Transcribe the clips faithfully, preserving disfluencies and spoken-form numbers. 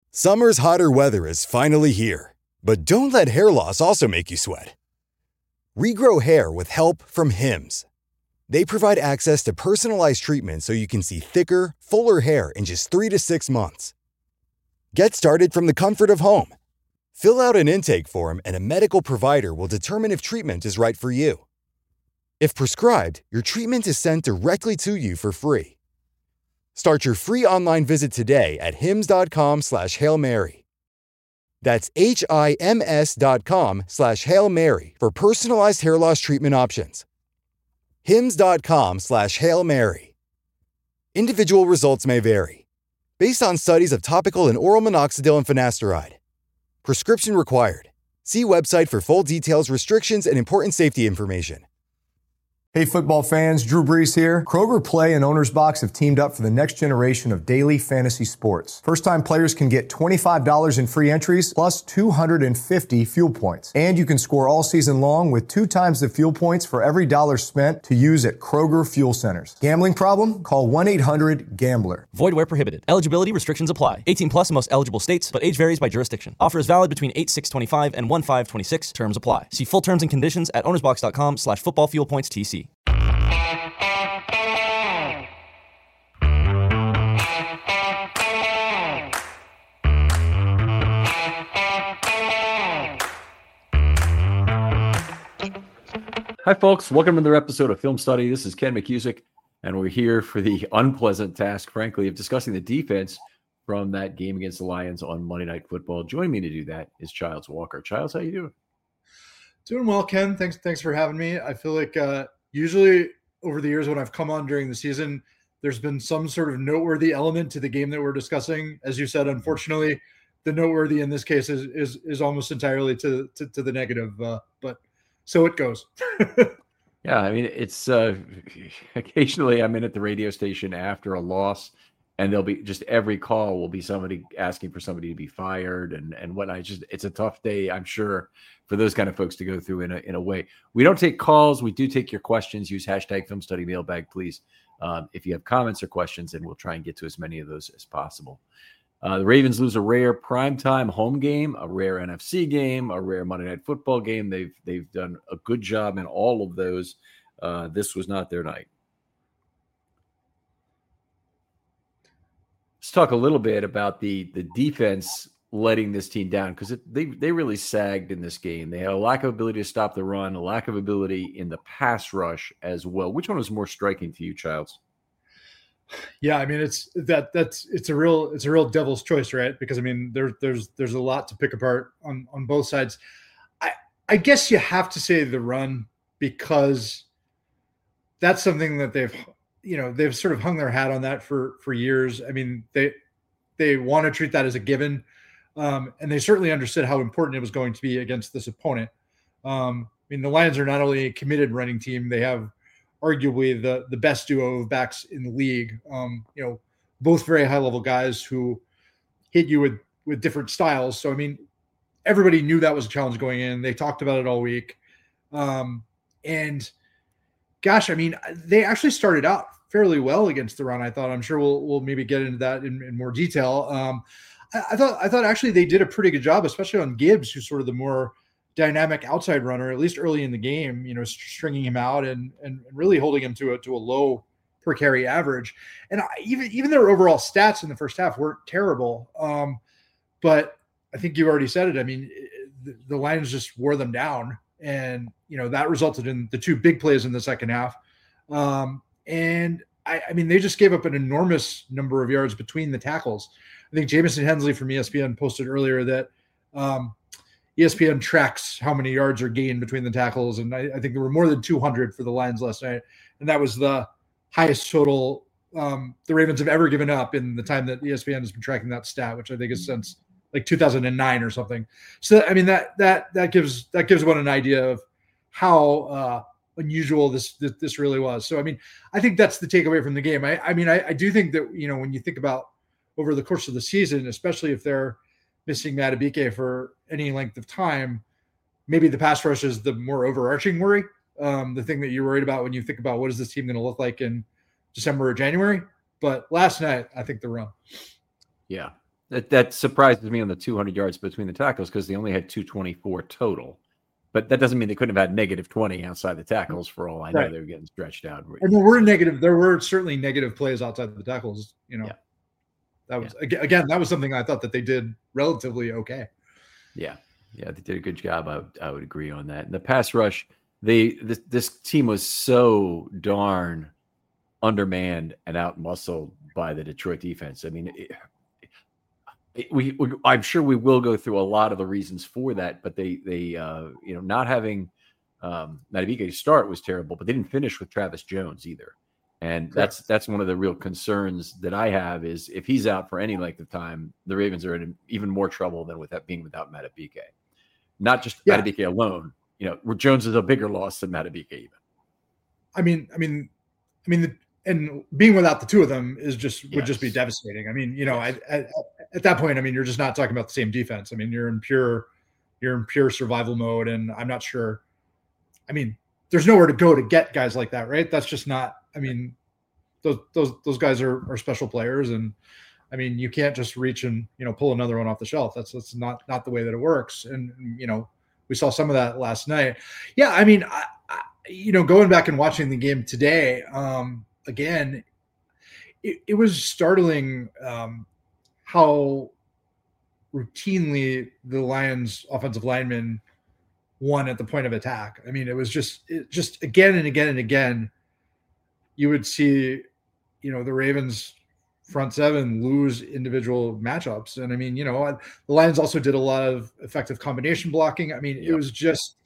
Summer's hotter weather is finally here, but don't let hair loss also make you sweat. Regrow hair with help from Hims. They provide access to personalized treatment so you can see thicker, fuller hair in just three to six months. Get started from the comfort of home. Fill out an intake form and a medical provider will determine if treatment is right for you. If prescribed, your treatment is sent directly to you for free. Start your free online visit today at hims.com slash Hail Mary. That's H-I-M-S dot com slash Hail Mary for personalized hair loss treatment options. Hims.com slash Hail Mary. Individual results may vary. Based on studies of topical and oral minoxidil and finasteride. Prescription required. See website for full details, restrictions, and important safety information. Hey football fans, Drew Brees here. Kroger Play and Owner's Box have teamed up for the next generation of daily fantasy sports. First-time players can get twenty-five dollars in free entries plus two hundred fifty fuel points. And you can score all season long with two times the fuel points for every dollar spent to use at Kroger Fuel Centers. Gambling problem? Call one eight hundred gambler. Void where prohibited. Eligibility restrictions apply. eighteen plus in most eligible states, but age varies by jurisdiction. Offer is valid between eight six twenty-five and one five twenty-six. Terms apply. See full terms and conditions at ownersbox.com slash football fuel points TC. Hi, folks. Welcome to another episode of Film Study. This is Ken McCusick, and we're here for the unpleasant task, frankly, of discussing the defense from that game against the Lions on Monday Night Football. Joining me to do that is Childs Walker. Childs, how you doing? Doing well, Ken. Thanks, thanks for having me. I feel like uh, usually over the years when I've come on during the season, there's been some sort of noteworthy element to the game that we're discussing. As you said, unfortunately, the noteworthy in this case is is, is almost entirely to, to, to the negative, uh, but so it goes. Yeah, I mean, it's uh, occasionally I'm in at the radio station after a loss, and there'll be just every call will be somebody asking for somebody to be fired and and whatnot. Just it's a tough day, I'm sure, for those kind of folks to go through in a in a way. We don't take calls. We do take your questions. Use hashtag Film Study Mailbag, please. Um, if you have comments or questions, and we'll try and get to as many of those as possible. Uh, the Ravens lose a rare primetime home game, a rare N F C game, a rare Monday Night Football game. They've they've done a good job in all of those. Uh, this was not their night. Let's talk a little bit about the the defense letting this team down, because they they really sagged in this game. They had a lack of ability to stop the run, a lack of ability in the pass rush as well. Which one was more striking to you, Childs? Yeah, I mean, it's that that's it's a real it's a real devil's choice, right? Because I mean, there there's there's a lot to pick apart on on both sides. I I guess you have to say the run, because that's something that they've you know they've sort of hung their hat on that for for years. I mean, they they want to treat that as a given, um, and they certainly understood how important it was going to be against this opponent. Um, I mean, the Lions are not only a committed running team; they have arguably the the best duo of backs in the league. Um, you know, both very high level guys who hit you with with different styles. So I mean, everybody knew that was a challenge going in. They talked about it all week, um, and gosh, I mean, they actually started out fairly well against the run. I thought. I'm sure we'll we'll maybe get into that in, in more detail. Um, I, I thought I thought actually they did a pretty good job, especially on Gibbs, who's sort of the more dynamic outside runner, at least early in the game, you know, stringing him out and and really holding him to a to a low per carry average. And I, even even their overall stats in the first half weren't terrible. Um, but I think you already said it. I mean, the, the Lions just wore them down, and you know that resulted in the two big plays in the second half. Um, and I, I mean, they just gave up an enormous number of yards between the tackles. I think Jamison Hensley from E S P N posted earlier that um, E S P N tracks how many yards are gained between the tackles, and I, I think there were more than two hundred for the Lions last night, and that was the highest total um, the Ravens have ever given up in the time that E S P N has been tracking that stat, which I think is since like two thousand nine or something. So I mean that that that gives that gives one an idea of how uh, unusual this, this this really was. So I mean, I think that's the takeaway from the game. I, I mean, I, I do think that you know when you think about over the course of the season, especially if they're missing Madubuike for any length of time, maybe the pass rush is the more overarching worry. Um, the thing that you're worried about when you think about what is this team going to look like in December or January. But last night, I think the run. Yeah. That that surprises me on the two hundred yards between the tackles because they only had two twenty-four total. But that doesn't mean they couldn't have had negative twenty outside the tackles for all I know. Right. They were getting stretched out. And there were negative. There were certainly negative plays outside the tackles. You know, yeah. that was yeah. again. That was something I thought that they did relatively okay. Yeah, yeah, they did a good job. I would, I would agree on that. And the pass rush, they this, this team was so darn undermanned and out-muscled by the Detroit defense. I mean. It, We, we, I'm sure we will go through a lot of the reasons for that, but they, they, uh, you know, not having um, Madubuike start was terrible, but they didn't finish with Travis Jones either, and Correct. that's that's one of the real concerns that I have is if he's out for any length of time, the Ravens are in even more trouble than with that being without Madubuike. Not just yeah. Madubuike alone, you know, Jones is a bigger loss than Madubuike even. I mean, I mean, I mean the. And being without the two of them is just would yes. just be devastating. I mean, you know, I, I, at that point, I mean, you're just not talking about the same defense. I mean, you're in pure, you're in pure survival mode, and I'm not sure. I mean, there's nowhere to go to get guys like that, right? That's just not. I mean, those those those guys are are special players, and I mean, you can't just reach and you know pull another one off the shelf. That's that's not not the way that it works. And you know, we saw some of that last night. Yeah, I mean, I, I, you know, going back and watching the game today. Um, Again, it, it was startling um, how routinely the Lions offensive linemen won at the point of attack. I mean, it was just, it just again and again and again, you would see, you know, the Ravens front seven lose individual matchups. And I mean, you know, the Lions also did a lot of effective combination blocking. I mean, yep. it was just,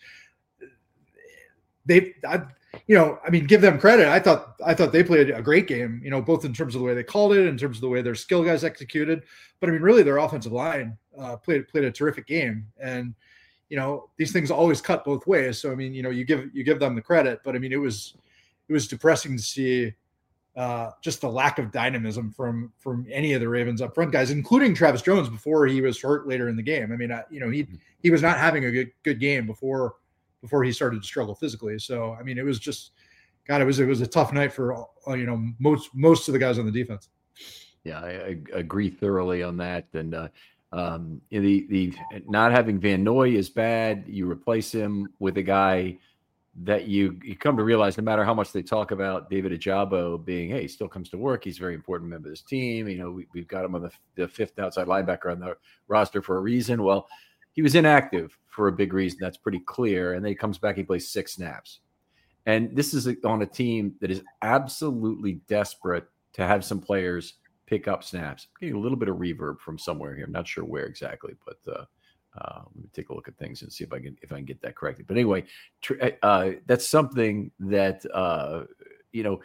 they, I, you know, I mean, give them credit. I thought I thought they played a great game, you know, both in terms of the way they called it, in terms of the way their skill guys executed. But I mean, really, their offensive line uh, played played a terrific game. And you know, these things always cut both ways. So I mean, you know, you give you give them the credit, but I mean, it was it was depressing to see uh, just the lack of dynamism from from any of the Ravens up front guys, including Travis Jones before he was hurt later in the game. I mean, I, you know, he he was not having a good good game before. before he started to struggle physically. So, I mean, it was just, God, it was, it was a tough night for, uh, you know, most, most of the guys on the defense. Yeah, I, I agree thoroughly on that. And uh, um, the, the not having Van Noy is bad. You replace him with a guy that you, you come to realize no matter how much they talk about David Ojabo being, hey, he still comes to work. He's a very important member of this team. You know, we, we've got him on the, the fifth outside linebacker on the roster for a reason. Well, he was inactive for a big reason. That's pretty clear. And then he comes back, he plays six snaps. And this is on a team that is absolutely desperate to have some players pick up snaps. I'm getting a little bit of reverb from somewhere here. I'm not sure where exactly, but uh, uh, let me take a look at things and see if I can if I can get that correctly. But anyway, tr- uh, that's something that, uh, you know,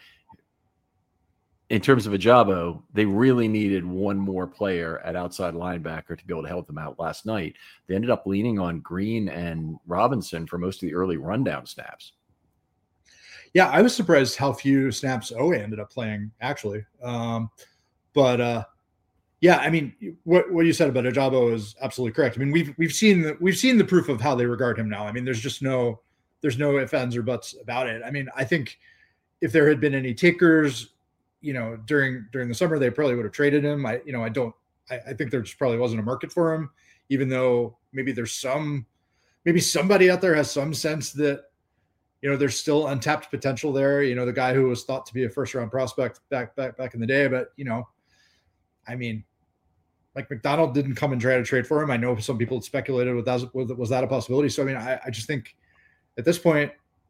in terms of Ojabo, they really needed one more player at outside linebacker to be able to help them out last night. They ended up leaning on Green and Robinson for most of the early rundown snaps. Yeah, I was surprised how few snaps Owe ended up playing, actually. Um, but uh, yeah, I mean, what what you said about Ojabo is absolutely correct. I mean, we've we've seen the, we've seen the proof of how they regard him now. I mean, there's just no there's no ifs, ands, or buts about it. I mean, I think if there had been any takers, you know, during during the summer, they probably would have traded him. I, you know, I don't. I, I think there just probably wasn't a market for him, even though maybe there's some, maybe somebody out there has some sense that, you know, there's still untapped potential there. You know, the guy who was thought to be a first round prospect back back back in the day, but you know, I mean, like McDonald didn't come and try to trade for him. I know some people had speculated with that was, was that a possibility. So I mean, I, I just think at this point,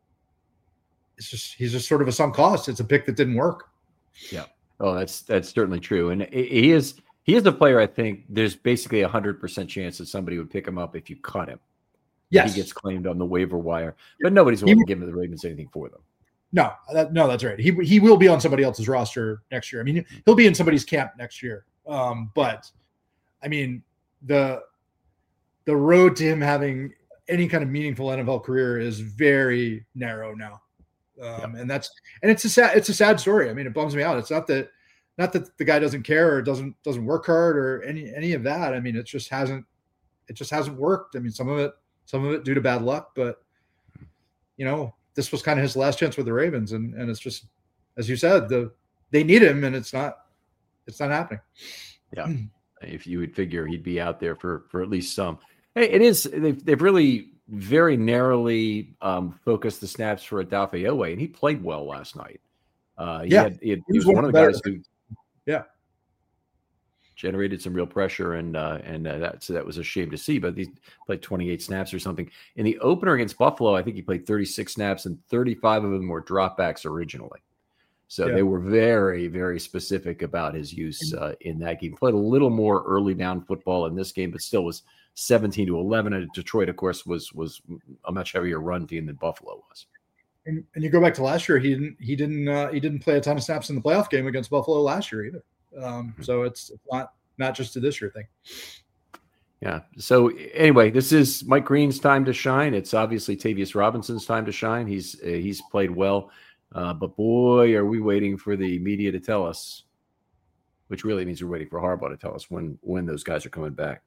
it's just he's just sort of a sunk cost. It's a pick that didn't work. Yeah. Oh, that's that's certainly true. And he is he is a player. I think there's basically a hundred percent chance that somebody would pick him up if you cut him. Yes, he gets claimed on the waiver wire, but nobody's willing he, to give the Ravens anything for them. No, that, no, that's right. He he will be on somebody else's roster next year. I mean, he'll be in somebody's camp next year. Um, but I mean, the the road to him having any kind of meaningful N F L career is very narrow now. Um, yeah. And that's, and it's a sad, it's a sad story. I mean, it bums me out. It's not that, not that the guy doesn't care or doesn't, doesn't work hard or any, any of that. I mean, it just hasn't, it just hasn't worked. I mean, some of it, some of it due to bad luck, but you know, this was kind of his last chance with the Ravens. And, and it's just, as you said, the, they need him and it's not, it's not happening. Yeah. if you would figure he'd be out there for for at least some. Hey, it is they've they've really very narrowly um, focused the snaps for Odafe Oweh, and he played well last night. Uh, he yeah, had, he, had, he was, was one of the guys who yeah generated some real pressure, and uh, and uh, that so that was a shame to see. But he played twenty-eight snaps or something in the opener against Buffalo. I think he played thirty-six snaps, and thirty-five of them were dropbacks originally. So yeah. they were very, very specific about his use uh, in that game. Played a little more early down football in this game, but still was seventeen to eleven. And Detroit, of course, was was a much heavier run team than Buffalo was. And, and you go back to last year, he didn't he didn't uh, he didn't play a ton of snaps in the playoff game against Buffalo last year either. Um, mm-hmm. So it's not not just a this year thing. Yeah. So anyway, this is Mike Green's time to shine. It's obviously Tavius Robinson's time to shine. He's uh, he's played well. Uh, but boy, are we waiting for the media to tell us, which really means we're waiting for Harbaugh to tell us when when those guys are coming back.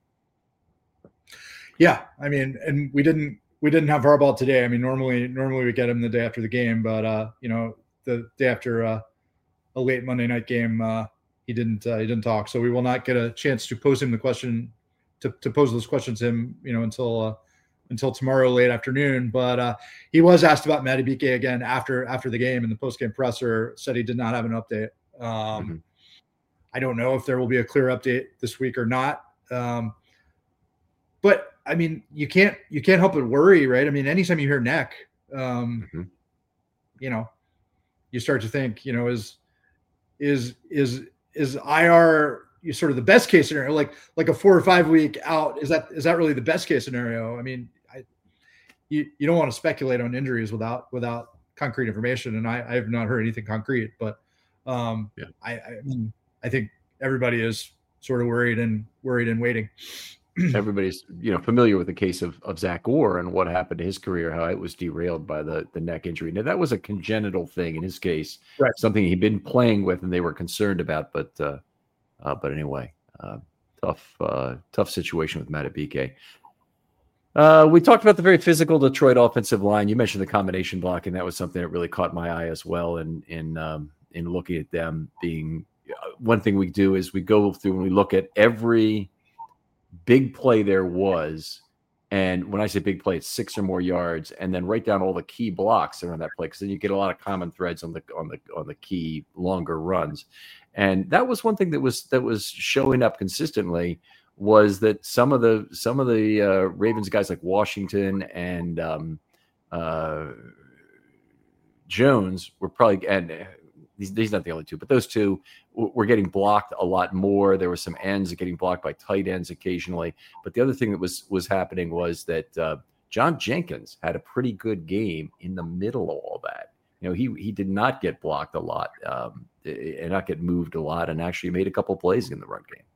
Yeah, I mean, and we didn't we didn't have Harbaugh today. I mean, normally normally we get him the day after the game, but uh, you know, the day after uh, a late Monday night game, uh, he didn't uh, he didn't talk. So we will not get a chance to pose him the question to to pose those questions to him, you know, until. Uh, until tomorrow late afternoon. But uh, he was asked about Madubuike again after after the game, and the post-game presser said he did not have an update. Um, mm-hmm. I don't know if there will be a clear update this week or not. Um, but I mean, you can't you can't help but worry, right? I mean, anytime you hear neck, um, mm-hmm. you know, you start to think, you know, is is is is I R sort of the best case scenario, like like a four or five week out? Is that is that really the best case scenario? I mean, I, you you don't want to speculate on injuries without without concrete information, and I, I have not heard anything concrete. But um, yeah. I I, mean, I think everybody is sort of worried and worried and waiting. Everybody's you know familiar with the case of of Zach Orr and what happened to his career, how it was derailed by the the neck injury. Now that was a congenital thing in his case, right. Something he'd been playing with and they were concerned about, but. Uh, Uh, but anyway, uh, tough, uh, tough situation with Madubuike. Uh, we talked about the very physical Detroit offensive line. You mentioned the combination blocking. That was something that really caught my eye as well. And in, in, um, in looking at them being uh, one thing we do is we go through and we look at every big play there was. And when I say big play, it's six or more yards, and then write down all the key blocks around that play, because then you get a lot of common threads on the on the on the key longer runs. And that was one thing that was that was showing up consistently, was that some of the some of the uh, Ravens guys like Washington and um, uh, Jones were probably, and he's, he's not the only two, but those two were getting blocked a lot more. There were some ends getting blocked by tight ends occasionally. But the other thing that was was happening was that uh, John Jenkins had a pretty good game in the middle of all that. You know, he he did not get blocked a lot um, and not get moved a lot, and actually made a couple of plays in the run game.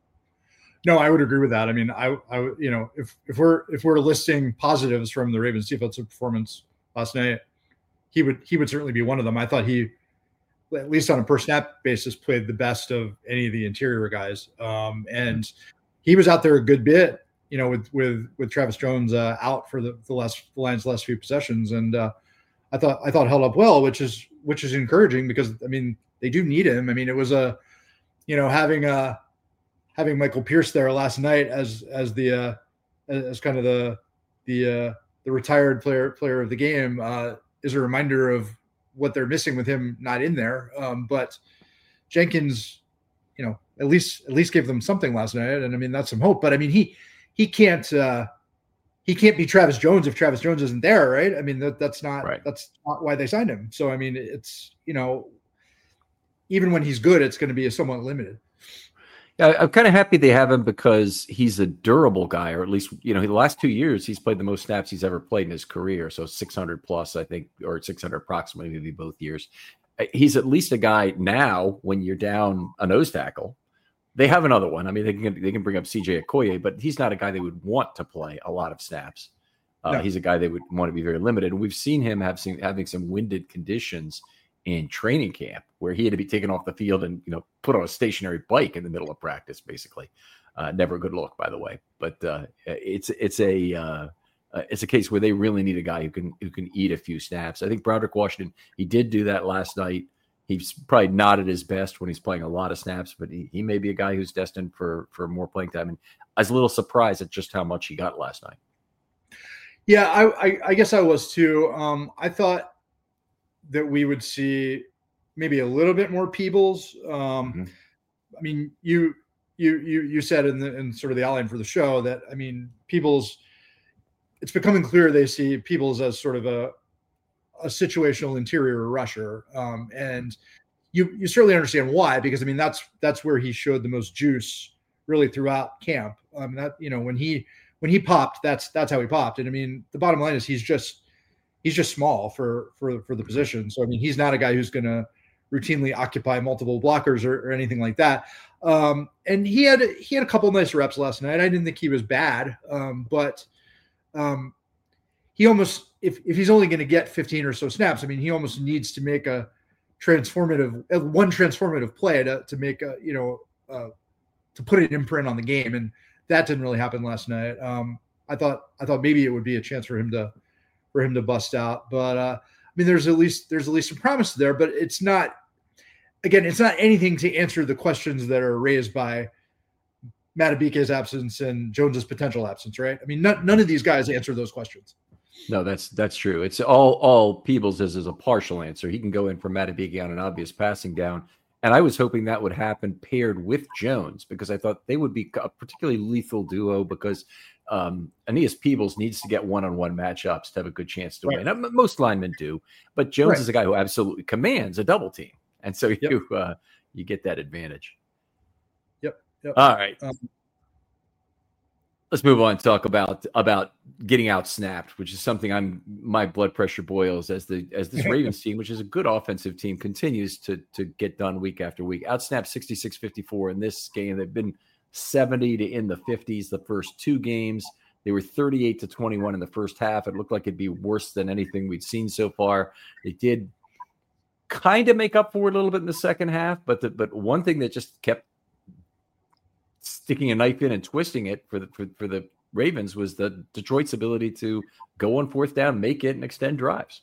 No, I would agree with that. I mean, I, I you know, if if we're if we're listing positives from the Ravens' defensive performance last night, he would he would certainly be one of them. I thought he, at least on a per snap basis, played the best of any of the interior guys, um, and he was out there a good bit. You know, with with with Travis Jones uh, out for the the last the Lions' last few possessions, and uh, I thought I thought held up well, which is which is encouraging, because I mean they do need him. I mean, it was a, you know, having a having Michael Pierce there last night as as the uh, as kind of the the uh, the retired player player of the game uh, is a reminder of what they're missing with him not in there. Um, but Jenkins, you know, at least at least gave them something last night, and I mean that's some hope. But I mean he he can't uh, he can't be Travis Jones if Travis Jones isn't there, right? I mean that that's not right. that's not why they signed him. So I mean it's, you know, even when he's good, it's going to be a somewhat limited. Yeah, I'm kind of happy they have him, because he's a durable guy, or at least, you know, the last two years he's played the most snaps he's ever played in his career. So six hundred plus, I think, or six hundred approximately, maybe both years. He's at least a guy now when you're down a nose tackle. They have another one. I mean, they can they can bring up C J Okoye, but he's not a guy they would want to play a lot of snaps. Uh, no. He's a guy they would want to be very limited. And we've seen him have some, having some winded conditions in training camp, where he had to be taken off the field and, you know, put on a stationary bike in the middle of practice, basically. Uh, never a good look, by the way. But uh, it's it's a uh, it's a case where they really need a guy who can who can eat a few snaps. I think Broderick Washington, he did do that last night. he's probably not at his best when he's playing a lot of snaps, but he, he may be a guy who's destined for for more playing time. And I was a little surprised at just how much he got last night. Yeah, I, I, I guess I was too. Um, I thought that we would see maybe a little bit more Peebles. Um, mm-hmm. I mean, you you you you said in the in sort of the outline for the show that I mean, Peebles. It's becoming clear they see Peebles as sort of a a situational interior rusher, um, and you you certainly understand why, because I mean that's that's where he showed the most juice really throughout camp. Um, that you know when he when he popped, that's that's how he popped. And I mean the bottom line is he's just he's just small for for for the position. So I mean he's not a guy who's going to routinely occupy multiple blockers or, or anything like that. Um, and he had he had a couple nice reps last night. I didn't think he was bad, um, but um, he almost if if he's only going to get fifteen or so snaps, I mean he almost needs to make a transformative one transformative play to to make a you know uh, to put an imprint on the game, and that didn't really happen last night. Um, I thought I thought maybe it would be a chance for him to for him to bust out, but uh, I mean there's at least there's at least some promise there, but it's not. Again, it's not anything to answer the questions that are raised by Madubuike's absence and Jones's potential absence, right? I mean, not, none of these guys answer those questions. No, that's that's true. It's all all Peebles is is a partial answer. He can go in for Madubuike on an obvious passing down, and I was hoping that would happen paired with Jones because I thought they would be a particularly lethal duo because um, Aeneas Peebles needs to get one-on-one matchups to have a good chance to right. win. Most linemen do, but Jones right. is a guy who absolutely commands a double team. And so yep. you uh, you get that advantage. Yep. yep. All right. Um, Let's move on and talk about about getting out snapped, which is something I'm my blood pressure boils as the as this Ravens team, which is a good offensive team, continues to to get done week after week. Outsnapped sixty-six fifty-four in this game. They've been seventy to in the fifties the first two games. They were thirty-eight to twenty-one in the first half. It looked like it'd be worse than anything we'd seen so far. They did kind of make up for it a little bit in the second half, but the, but one thing that just kept sticking a knife in and twisting it for the for, for the Ravens was the Detroit's ability to go on fourth down, make it, and extend drives.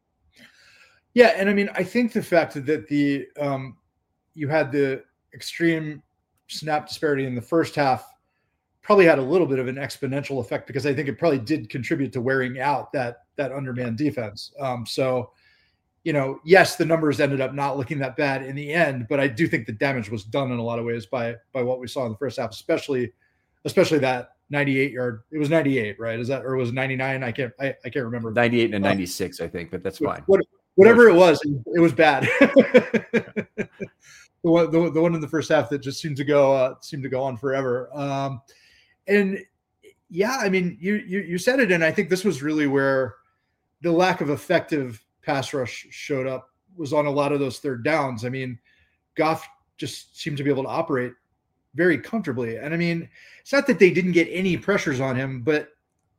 Yeah, and I mean, I think the fact that the um, you had the extreme snap disparity in the first half probably had a little bit of an exponential effect because I think it probably did contribute to wearing out that that undermanned defense. Um, so. You know, yes, the numbers ended up not looking that bad in the end, but I do think the damage was done in a lot of ways by by what we saw in the first half, especially especially that ninety-eight yard. It was ninety-eight, right? Is that or was it ninety-nine? I can't I, I can't remember. ninety-eight and ninety-six, um, I think, but that's fine. What, whatever it was, it was bad. the one the, the one in the first half that just seemed to go uh, seemed to go on forever. Um, and yeah, I mean, you you you said it, and I think this was really where the lack of effective pass rush showed up was on a lot of those third downs. I mean, Goff just seemed to be able to operate very comfortably. And I mean, it's not that they didn't get any pressures on him, but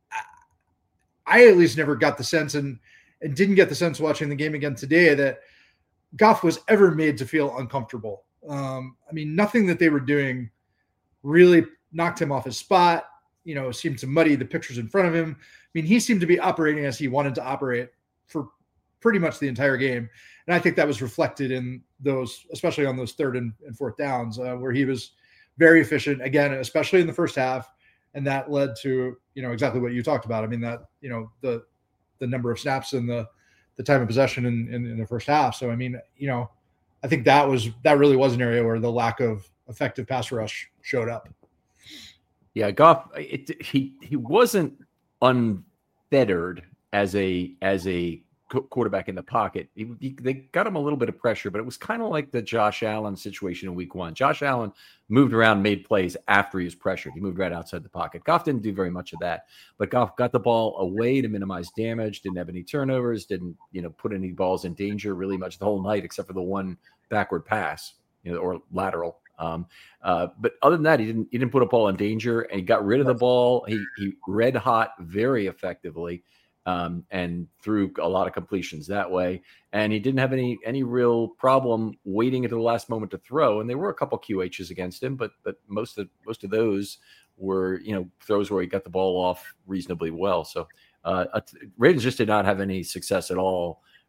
I at least never got the sense and, and didn't get the sense watching the game again today that Goff was ever made to feel uncomfortable. Um, I mean, nothing that they were doing really knocked him off his spot, you know, seemed to muddy the pictures in front of him. I mean, he seemed to be operating as he wanted to operate for pretty much the entire game. And I think that was reflected in those, especially on those third and, and fourth downs, uh, where he was very efficient, again, especially in the first half. And that led to, you know, exactly what you talked about. I mean, that, you know, the the number of snaps and the the time of possession in, in, in the first half. So, I mean, you know, I think that was, that really was an area where the lack of effective pass rush showed up. Yeah, Goff, it, he he wasn't unfettered as a as a quarterback in the pocket. He, he, they got him a little bit of pressure, but it was kind of like the Josh Allen situation in week one. Josh Allen moved around, made plays after he was pressured. He moved right outside the pocket. Goff didn't do very much of that, but Goff got the ball away to minimize damage, didn't have any turnovers, didn't, you know, put any balls in danger really much the whole night, except for the one backward pass, you know, or lateral. Um, uh, but other than that, he didn't, he didn't put a ball in danger, and he got rid of the ball. He, he red hot very effectively. Um, and threw a lot of completions that way. And he didn't have any any real problem waiting until the last moment to throw. And there were a couple Q Hs against him, but but most of most of those were, you know, throws where he got the ball off reasonably well. So uh, Ravens just did not have any success at all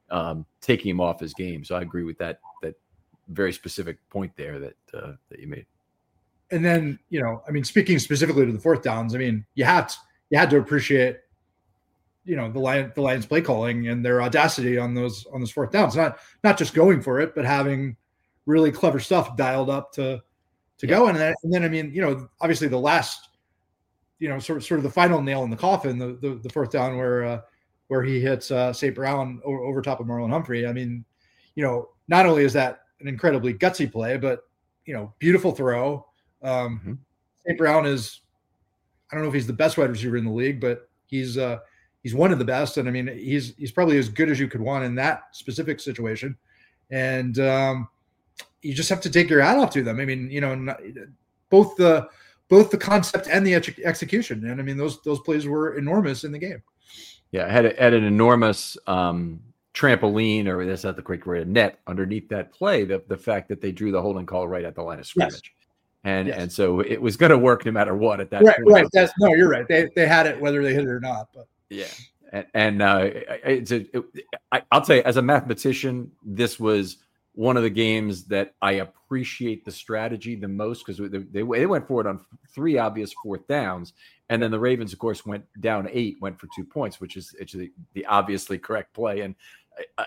um, taking him off his game. So I agree with that that very specific point there that uh, that you made. And then, you know, I mean, speaking specifically to the fourth downs, I mean, you had to, you had to appreciate, you know, the Lions, the Lions play calling and their audacity on those on those fourth downs. Not not just going for it, but having really clever stuff dialed up to to yeah. go. And then, and then, I mean, you know, obviously the last, you know, sort of sort of the final nail in the coffin, the the, the fourth down where uh, where he hits uh, Saint Brown over, over top of Marlon Humphrey. I mean, you know, not only is that an incredibly gutsy play, but, you know, beautiful throw. Um, mm-hmm. Saint Brown is, I don't know if he's the best wide receiver in the league, but he's uh, he's one of the best. And I mean, he's he's probably as good as you could want in that specific situation. And um, you just have to take your hat off to them. I mean, you know, not, both the both the concept and the ex- execution. And I mean, those those plays were enormous in the game. Yeah, had a, had an enormous um, trampoline, or that's not the correct word, net underneath that play. The the fact that they drew the holding call right at the line of scrimmage. Yes. And yes. and so it was going to work no matter what at that right, point. Right, That's no, you're right. They they had it whether they hit it or not. But yeah, and, and uh, it's a, it, I, I'll tell you, as a mathematician, this was one of the games that I appreciate the strategy the most, because they, they they went for it on three obvious fourth downs, and then the Ravens, of course, went down eight, went for two points, which is it's the, the obviously correct play. And I, I,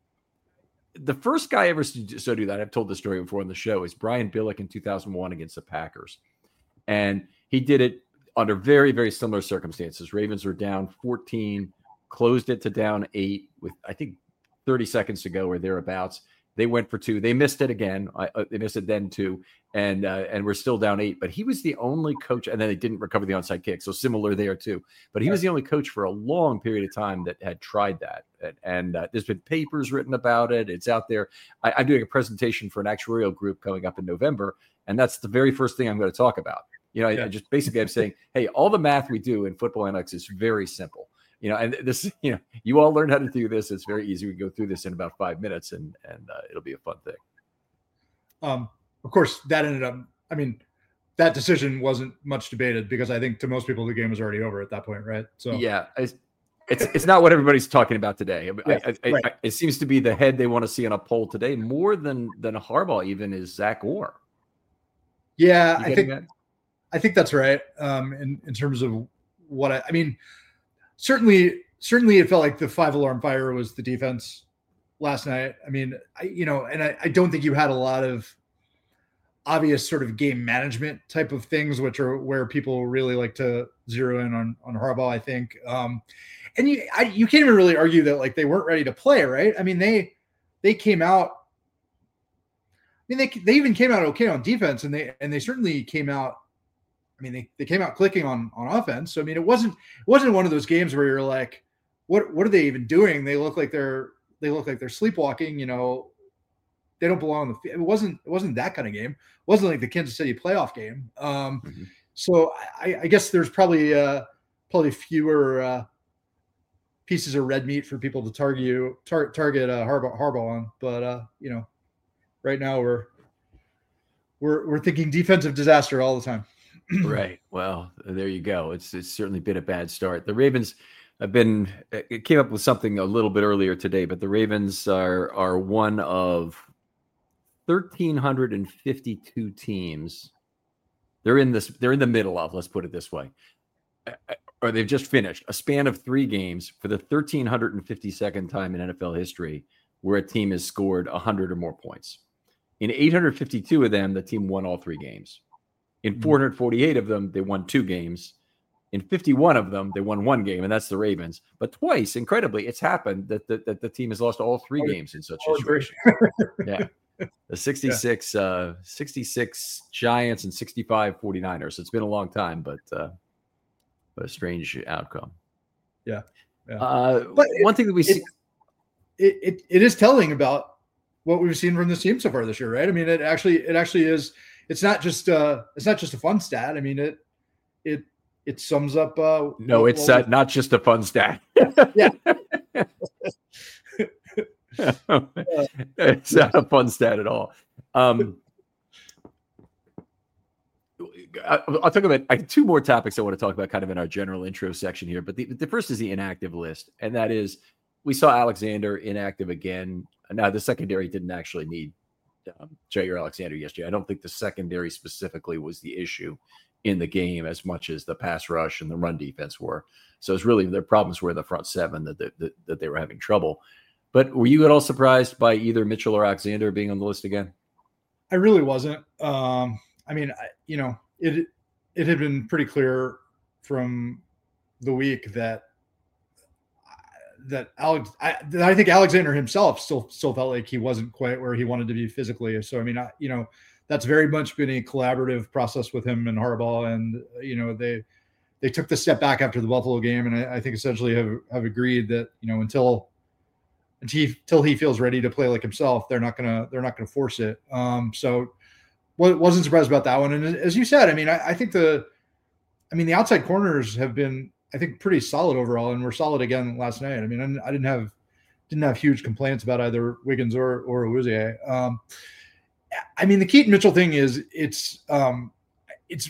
the first guy ever to so do that, I've told the story before on the show, is Brian Billick in two thousand one against the Packers. And he did it under very, very similar circumstances. Ravens were down fourteen, closed it to down eight with, I think, thirty seconds to go or thereabouts. They went for two. They missed it again. I, uh, they missed it then too. And uh, and we're still down eight. But he was the only coach, and then they didn't recover the onside kick. So similar there too. But he was the only coach for a long period of time that had tried that. And, and uh, there's been papers written about it. It's out there. I, I'm doing a presentation for an actuarial group coming up in November. And that's the very first thing I'm going to talk about. You know, yeah. I, I just basically I'm saying, hey, all the math we do in football analytics is very simple. You know, and this, you know, you all learn how to do this. It's very easy. We can go through this in about five minutes, and and uh, it'll be a fun thing. Um, of course, that ended up. I mean, that decision wasn't much debated, because I think to most people the game was already over at that point, right? So yeah, it's it's, it's not what everybody's talking about today. Yeah, I, I, right. I, it seems to be the head they want to see on a poll today more than than a Harbaugh even is Zach Orr. Yeah, I think that? I think that's right. Um, in in terms of what I, I mean. Certainly, certainly, it felt like the five alarm fire was the defense last night. I mean, I, you know, and I, I don't think you had a lot of obvious sort of game management type of things, which are where people really like to zero in on on Harbaugh, I think. Um, and you, I, you can't even really argue that like they weren't ready to play, right? I mean, they they came out. I mean, they they even came out okay on defense, and they and they certainly came out. I mean, they, they came out clicking on, on offense. So, I mean, it wasn't, it wasn't one of those games where you're like, what, what are they even doing? They look like they're, they look like they're sleepwalking, you know, they don't belong on the field. It wasn't, it wasn't that kind of game. It wasn't like the Kansas City playoff game. Um, mm-hmm. So I, I guess there's probably, uh, probably fewer, uh, pieces of red meat for people to target you, tar- target, uh, Harbaugh, Harbaugh on. But, uh, you know, right now we're, we're, we're thinking defensive disaster all the time. Right. Well, there you go. It's it's certainly been a bad start. The Ravens have been. It came up with something a little bit earlier today, but the Ravens are are one of one thousand three hundred fifty-two teams. They're in this. They're in the middle of. Let's put it this way. Or they've just finished a span of three games for the one thousand three hundred fifty-second time in N F L history where a team has scored one hundred or more points. In eight hundred fifty-two of them, the team won all three games. In four hundred forty-eight of them, they won two games. In fifty-one of them, they won one game, and that's the Ravens. But twice, incredibly, it's happened that the, that the team has lost all three games in such a situation. Yeah. The sixty-six, yeah. uh, sixty-six Giants and sixty-five 49ers. It's been a long time, but, uh, but a strange outcome. Yeah. yeah. Uh, but one it, thing that we it, see. It, it, it is telling about what we've seen from this team so far this year, right? I mean, it actually, it actually is. It's not just uh it's not just a fun stat. I mean, it it it sums up uh no, what, it's uh, not just a fun stat. Yeah. It's not a fun stat at all. Um I, I'll talk about I have two more topics I want to talk about kind of in our general intro section here, but the, the first is the inactive list, and that is we saw Alexander inactive again. Now the secondary didn't actually need um, Jair Alexander yesterday. I don't think the secondary specifically was the issue in the game as much as the pass rush and the run defense were. So it's really their problems were the front seven that, that, that they were having trouble. But were you at all surprised by either Mitchell or Alexander being on the list again? I really wasn't. Um, I mean, I, you know, it it had been pretty clear from the week that that Alex, I, that I think Alexander himself still still felt like he wasn't quite where he wanted to be physically. So I mean, I, you know, that's very much been a collaborative process with him and Harbaugh, and you know they they took the step back after the Buffalo game, and I, I think essentially have have agreed that you know until until he, until he feels ready to play like himself, they're not gonna they're not gonna force it. Um, so wasn't surprised about that one. And as you said, I mean, I, I think the I mean the outside corners have been I think pretty solid overall, and we're solid again last night. I mean, I, I didn't have didn't have huge complaints about either Wiggins or or Awuzie. Um, I mean, the Keaton Mitchell thing is it's um, it's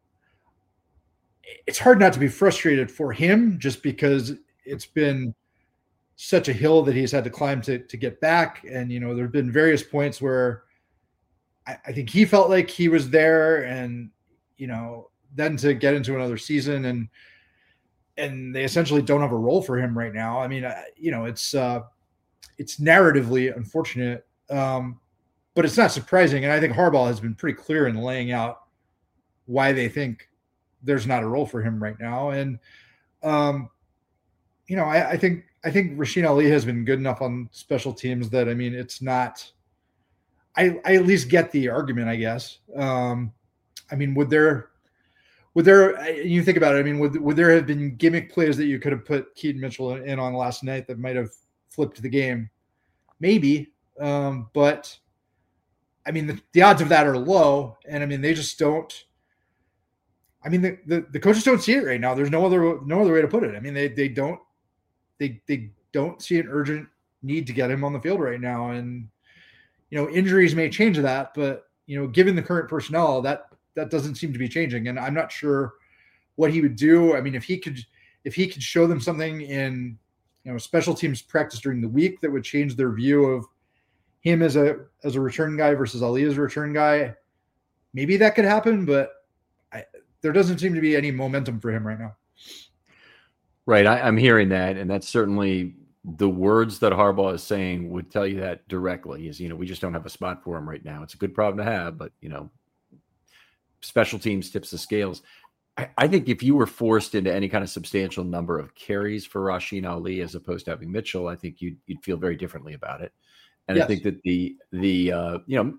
it's hard not to be frustrated for him just because it's been such a hill that he's had to climb to to get back. And you know, there have been various points where I, I think he felt like he was there, and you know, then to get into another season and. And they essentially don't have a role for him right now. I mean, you know, it's uh, it's narratively unfortunate, um, but it's not surprising. And I think Harbaugh has been pretty clear in laying out why they think there's not a role for him right now. And um, you know, I, I think I think Rasheen Ali has been good enough on special teams that I mean, it's not. I I at least get the argument, I guess. Um, I mean, would there? Would there, you think about it, I mean, would, would there have been gimmick plays that you could have put Keaton Mitchell in on last night that might have flipped the game? Maybe. Um, but, I mean, the, the odds of that are low. And, I mean, they just don't – I mean, the, the, the coaches don't see it right now. There's no other no other way to put it. I mean, they they don't they they don't see an urgent need to get him on the field right now. And, you know, injuries may change that. But, you know, given the current personnel, that – that doesn't seem to be changing. And I'm not sure what he would do. I mean, if he could, if he could show them something in, you know, special teams practice during the week that would change their view of him as a, as a return guy versus Ali as a return guy, maybe that could happen, but I, there doesn't seem to be any momentum for him right now. Right. I, I'm hearing that. And that's certainly the words that Harbaugh is saying would tell you that directly is, you know, we just don't have a spot for him right now. It's a good problem to have, but you know, special teams tips the scales. I, I think if you were forced into any kind of substantial number of carries for Rasheen Ali as opposed to having Mitchell, I think you'd, you'd feel very differently about it. And yes. I think that the, the uh, you know,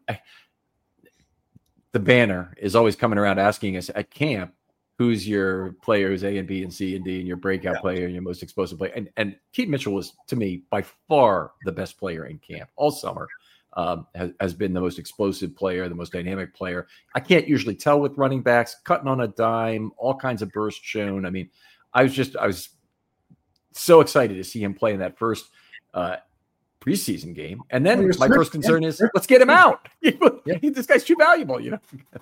the banner is always coming around asking us at camp, who's your player who's A and B and C and D and your breakout yeah. player and your most explosive player. And, and Keaton Mitchell was, to me, by far the best player in camp all summer. Um, has, has been the most explosive player, the most dynamic player. I can't usually tell with running backs, cutting on a dime, all kinds of bursts shown. I mean, I was just, I was so excited to see him play in that first uh, preseason game. And then well, my first concern yeah. is, let's get him out. yeah. This guy's too valuable, you know?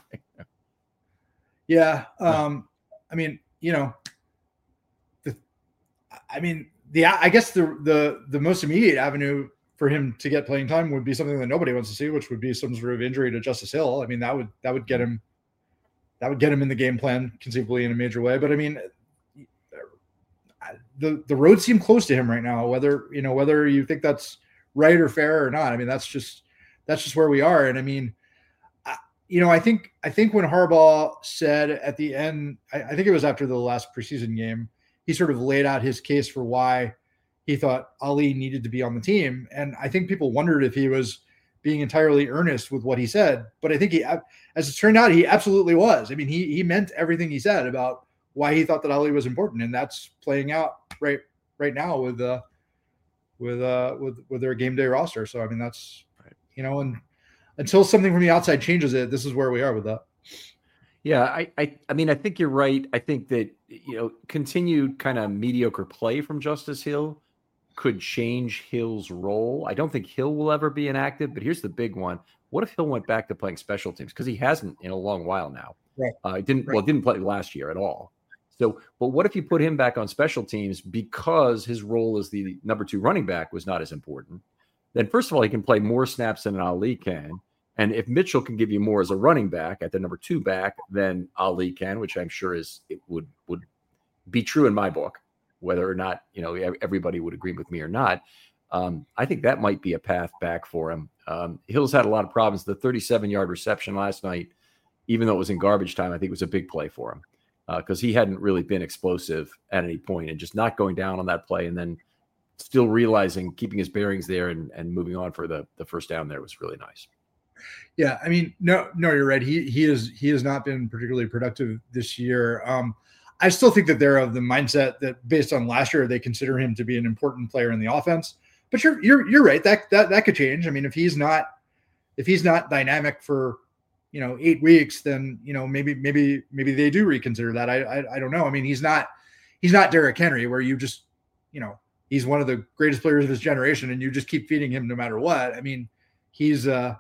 yeah. Um, I mean, you know, the, I mean, the, I guess the, the, the most immediate avenue for him to get playing time would be something that nobody wants to see, which would be some sort of injury to Justice Hill. I mean, that would, that would get him, that would get him in the game plan conceivably in a major way. But I mean, the, the road seem close to him right now, whether, you know, whether you think that's right or fair or not. I mean, that's just, that's just where we are. And I mean, I, you know, I think, I think when Harbaugh said at the end, I, I think it was after the last preseason game, he sort of laid out his case for why he thought Ali needed to be on the team. And I think people wondered if he was being entirely earnest with what he said. But I think he, as it turned out, he absolutely was. I mean, he he meant everything he said about why he thought that Ali was important. And that's playing out right right now with uh with uh with, with their game day roster. So I mean, that's you know, and until something from the outside changes it, this is where we are with that. Yeah, I, I, I mean, I think you're right. I think that, you know, continued kind of mediocre play from Justice Hill could change Hill's role. I don't think Hill will ever be inactive, but here's the big one. What if Hill went back to playing special teams? Because he hasn't in a long while now. Right. Uh, he didn't, right. well, didn't play last year at all. So, but what if you put him back on special teams because his role as the number two running back was not as important? Then first of all, he can play more snaps than Ali can. And if Mitchell can give you more as a running back at the number two back than Ali can, which I'm sure is it would would be true in my book, whether or not, you know, everybody would agree with me or not. Um, I think that might be a path back for him. Um, Hill's had a lot of problems. The thirty-seven yard reception last night, even though it was in garbage time, I think it was a big play for him because uh, he hadn't really been explosive at any point, and just not going down on that play and then still realizing, keeping his bearings there and, and moving on for the, the first down there was really nice. Yeah, I mean, no, no, you're right. He he is he has not been particularly productive this year. Um, I still think that they're of the mindset that based on last year, they consider him to be an important player in the offense. But you're you're you're right. That that that could change. I mean, if he's not if he's not dynamic for, you know, eight weeks, then, you know, maybe maybe maybe they do reconsider that. I I, I don't know. I mean, he's not he's not Derrick Henry, where you just, you know, he's one of the greatest players of his generation, and you just keep feeding him no matter what. I mean, he's uh.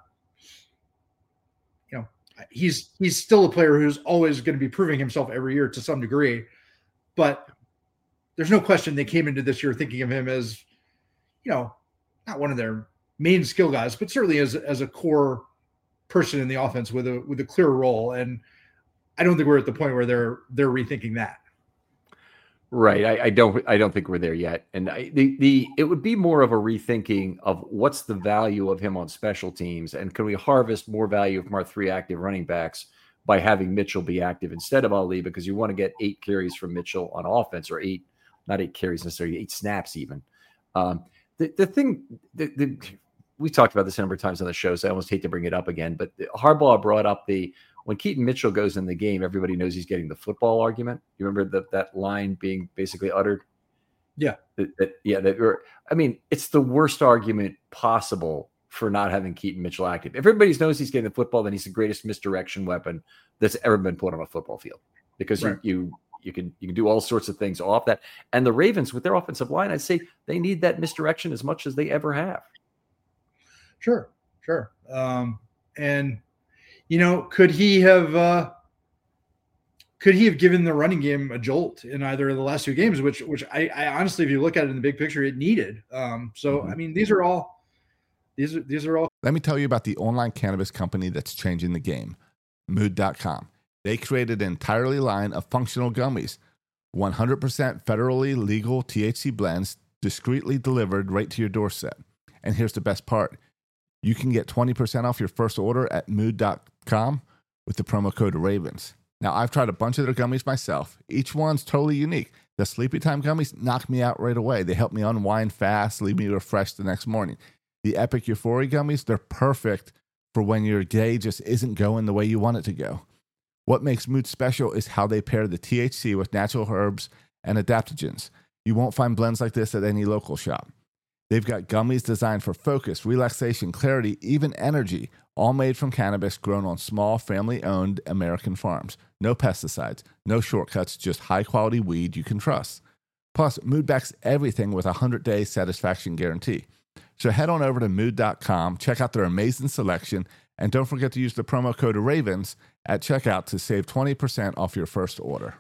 He's he's still a player who's always going to be proving himself every year to some degree, but there's no question they came into this year thinking of him as, you know, not one of their main skill guys, but certainly as as a core person in the offense with a with a clear role. And I don't think we're at the point where they're they're rethinking that. Right. I, I don't I don't think we're there yet. And I, the the it would be more of a rethinking of what's the value of him on special teams, and can we harvest more value from our three active running backs by having Mitchell be active instead of Ali, because you want to get eight carries from Mitchell on offense, or eight, not eight carries necessarily, eight snaps even. Um, the the thing the, the we talked about this a number of times on the show, so I almost hate to bring it up again, but Harbaugh brought up the when Keaton Mitchell goes in the game, everybody knows he's getting the football argument. You remember that that line being basically uttered? Yeah. That, that, yeah. That, or, I mean, it's the worst argument possible for not having Keaton Mitchell active. If everybody knows he's getting the football, then he's the greatest misdirection weapon that's ever been put on a football field, because right. you, you you can you can do all sorts of things off that. And the Ravens with their offensive line, I'd say they need that misdirection as much as they ever have. Sure, sure. Um, and you know, could he have uh, could he have given the running game a jolt in either of the last two games, which which I, I honestly, if you look at it in the big picture, it needed. Um, so mm-hmm. I mean, these are all these are these are all. Let me tell you about the online cannabis company that's changing the game, mood dot com. They created an entirely line of functional gummies, one hundred percent federally legal T H C blends, discreetly delivered right to your doorstep. And here's the best part. You can get twenty percent off your first order at mood dot com with the promo code Ravens. Now, I've tried a bunch of their gummies myself. Each one's totally unique. The Sleepy Time gummies knock me out right away. They help me unwind fast, leave me refreshed the next morning. The Epic Euphoria gummies, they're perfect for when your day just isn't going the way you want it to go. What makes Mood special is how they pair the T H C with natural herbs and adaptogens. You won't find blends like this at any local shop. They've got gummies designed for focus, relaxation, clarity, even energy, all made from cannabis grown on small, family-owned American farms. No pesticides, no shortcuts, just high-quality weed you can trust. Plus, Mood backs everything with a hundred-day satisfaction guarantee. So head on over to mood dot com, check out their amazing selection, and don't forget to use the promo code Ravens at checkout to save twenty percent off your first order.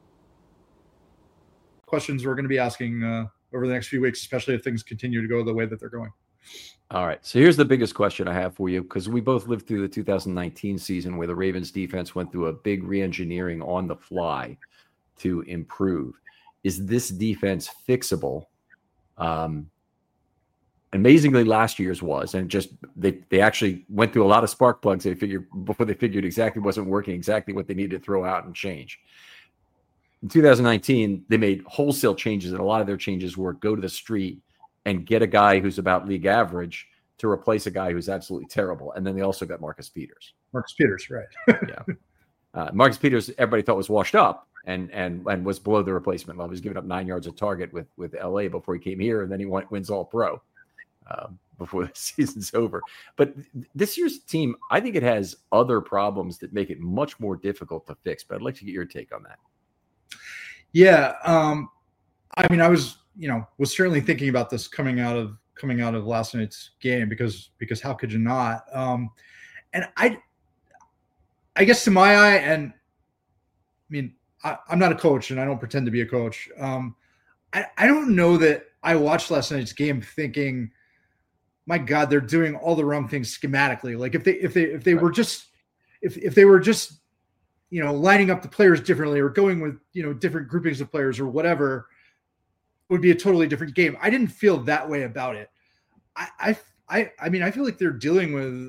Questions we're going to be asking uh, over the next few weeks, especially if things continue to go the way that they're going. All right. So here's the biggest question I have for you, because we both lived through the two thousand nineteen season where the Ravens defense went through a big re-engineering on the fly to improve. Is this defense fixable? Um, amazingly, last year's was, and just they they actually went through a lot of spark plugs. They figured before they figured exactly wasn't working, exactly what they needed to throw out and change. In two thousand nineteen, they made wholesale changes, and a lot of their changes were go to the street and get a guy who's about league average to replace a guy who's absolutely terrible. And then they also got Marcus Peters. Marcus Peters, right. yeah. Uh, Marcus Peters, everybody thought was washed up and and and was below the replacement level. He was giving up nine yards a target with, with L A before he came here, and then he went, wins all pro um, before the season's over. But this year's team, I think it has other problems that make it much more difficult to fix. But I'd like to get your take on that. Yeah. Um, I mean, I was, you know, was certainly thinking about this coming out of coming out of last night's game, because because how could you not? Um, and I, I guess to my eye, and I mean, I, I'm not a coach and I don't pretend to be a coach. Um, I, I don't know that I watched last night's game thinking, my God, they're doing all the wrong things schematically. Like if they if they if they right. were just if if they were just you know lining up the players differently or going with you know different groupings of players or whatever, it would be a totally different game. I didn't feel that way about it. I I I, I mean I feel like they're dealing with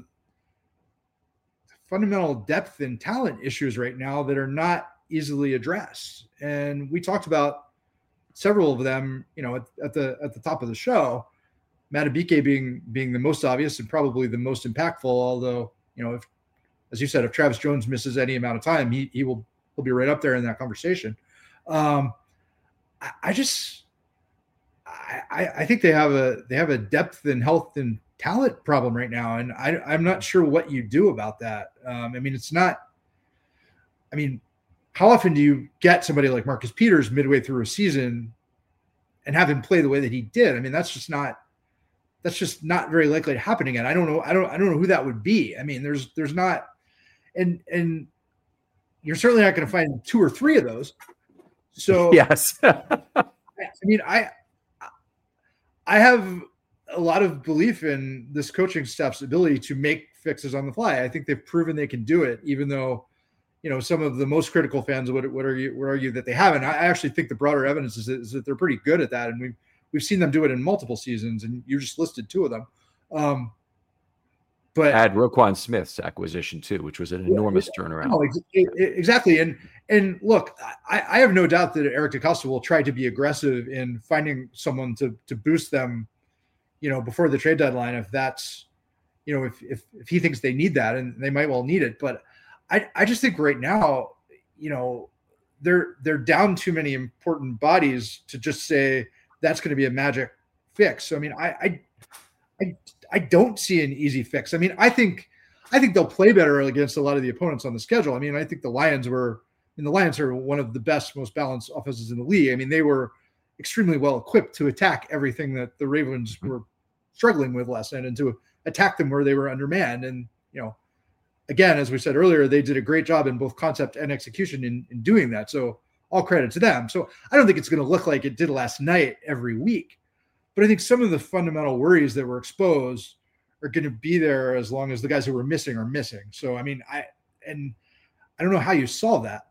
fundamental depth and talent issues right now that are not easily addressed. And we talked about several of them, you know, at, at the at the top of the show. Madubuike being being the most obvious and probably the most impactful. Although, you know, if as you said, if Travis Jones misses any amount of time, he he will he'll be right up there in that conversation. Um, I, I just I I think they have a they have a depth and health and talent problem right now, and I I'm not sure what you do about that. Um, I mean, it's not. I mean, how often do you get somebody like Marcus Peters midway through a season and have him play the way that he did? I mean, that's just not. That's just not very likely to happen again. I don't know. I don't. I don't know who that would be. I mean, there's there's not, and and you're certainly not going to find two or three of those. So yes, I mean, I I have a lot of belief in this coaching staff's ability to make fixes on the fly. I think they've proven they can do it, even though, you know, some of the most critical fans would would argue would argue that they haven't. I actually think the broader evidence is that, is that they're pretty good at that, and we've. We've seen them do it in multiple seasons, and you just listed two of them. Um, but add Roquan Smith's acquisition too, which was an enormous yeah, turnaround. No, exactly. And and look, I, I have no doubt that Eric DeCosta will try to be aggressive in finding someone to to boost them, you know, before the trade deadline. If that's, you know, if if if he thinks they need that, and they might well need it. But I I just think right now, you know, they're they're down too many important bodies to just say that's going to be a magic fix. So, I mean, I, I, I, I don't see an easy fix. I mean, I think, I think they'll play better against a lot of the opponents on the schedule. I mean, I think the Lions were, I mean, the Lions are one of the best, most balanced offenses in the league. I mean, they were extremely well equipped to attack everything that the Ravens were struggling with last night and to attack them where they were undermanned. And, you know, again, as we said earlier, they did a great job in both concept and execution in, in doing that. So, all credit to them. So I don't think it's going to look like it did last night every week, but I think some of the fundamental worries that were exposed are going to be there as long as the guys who were missing are missing. So, I mean, I, and I don't know how you solve that.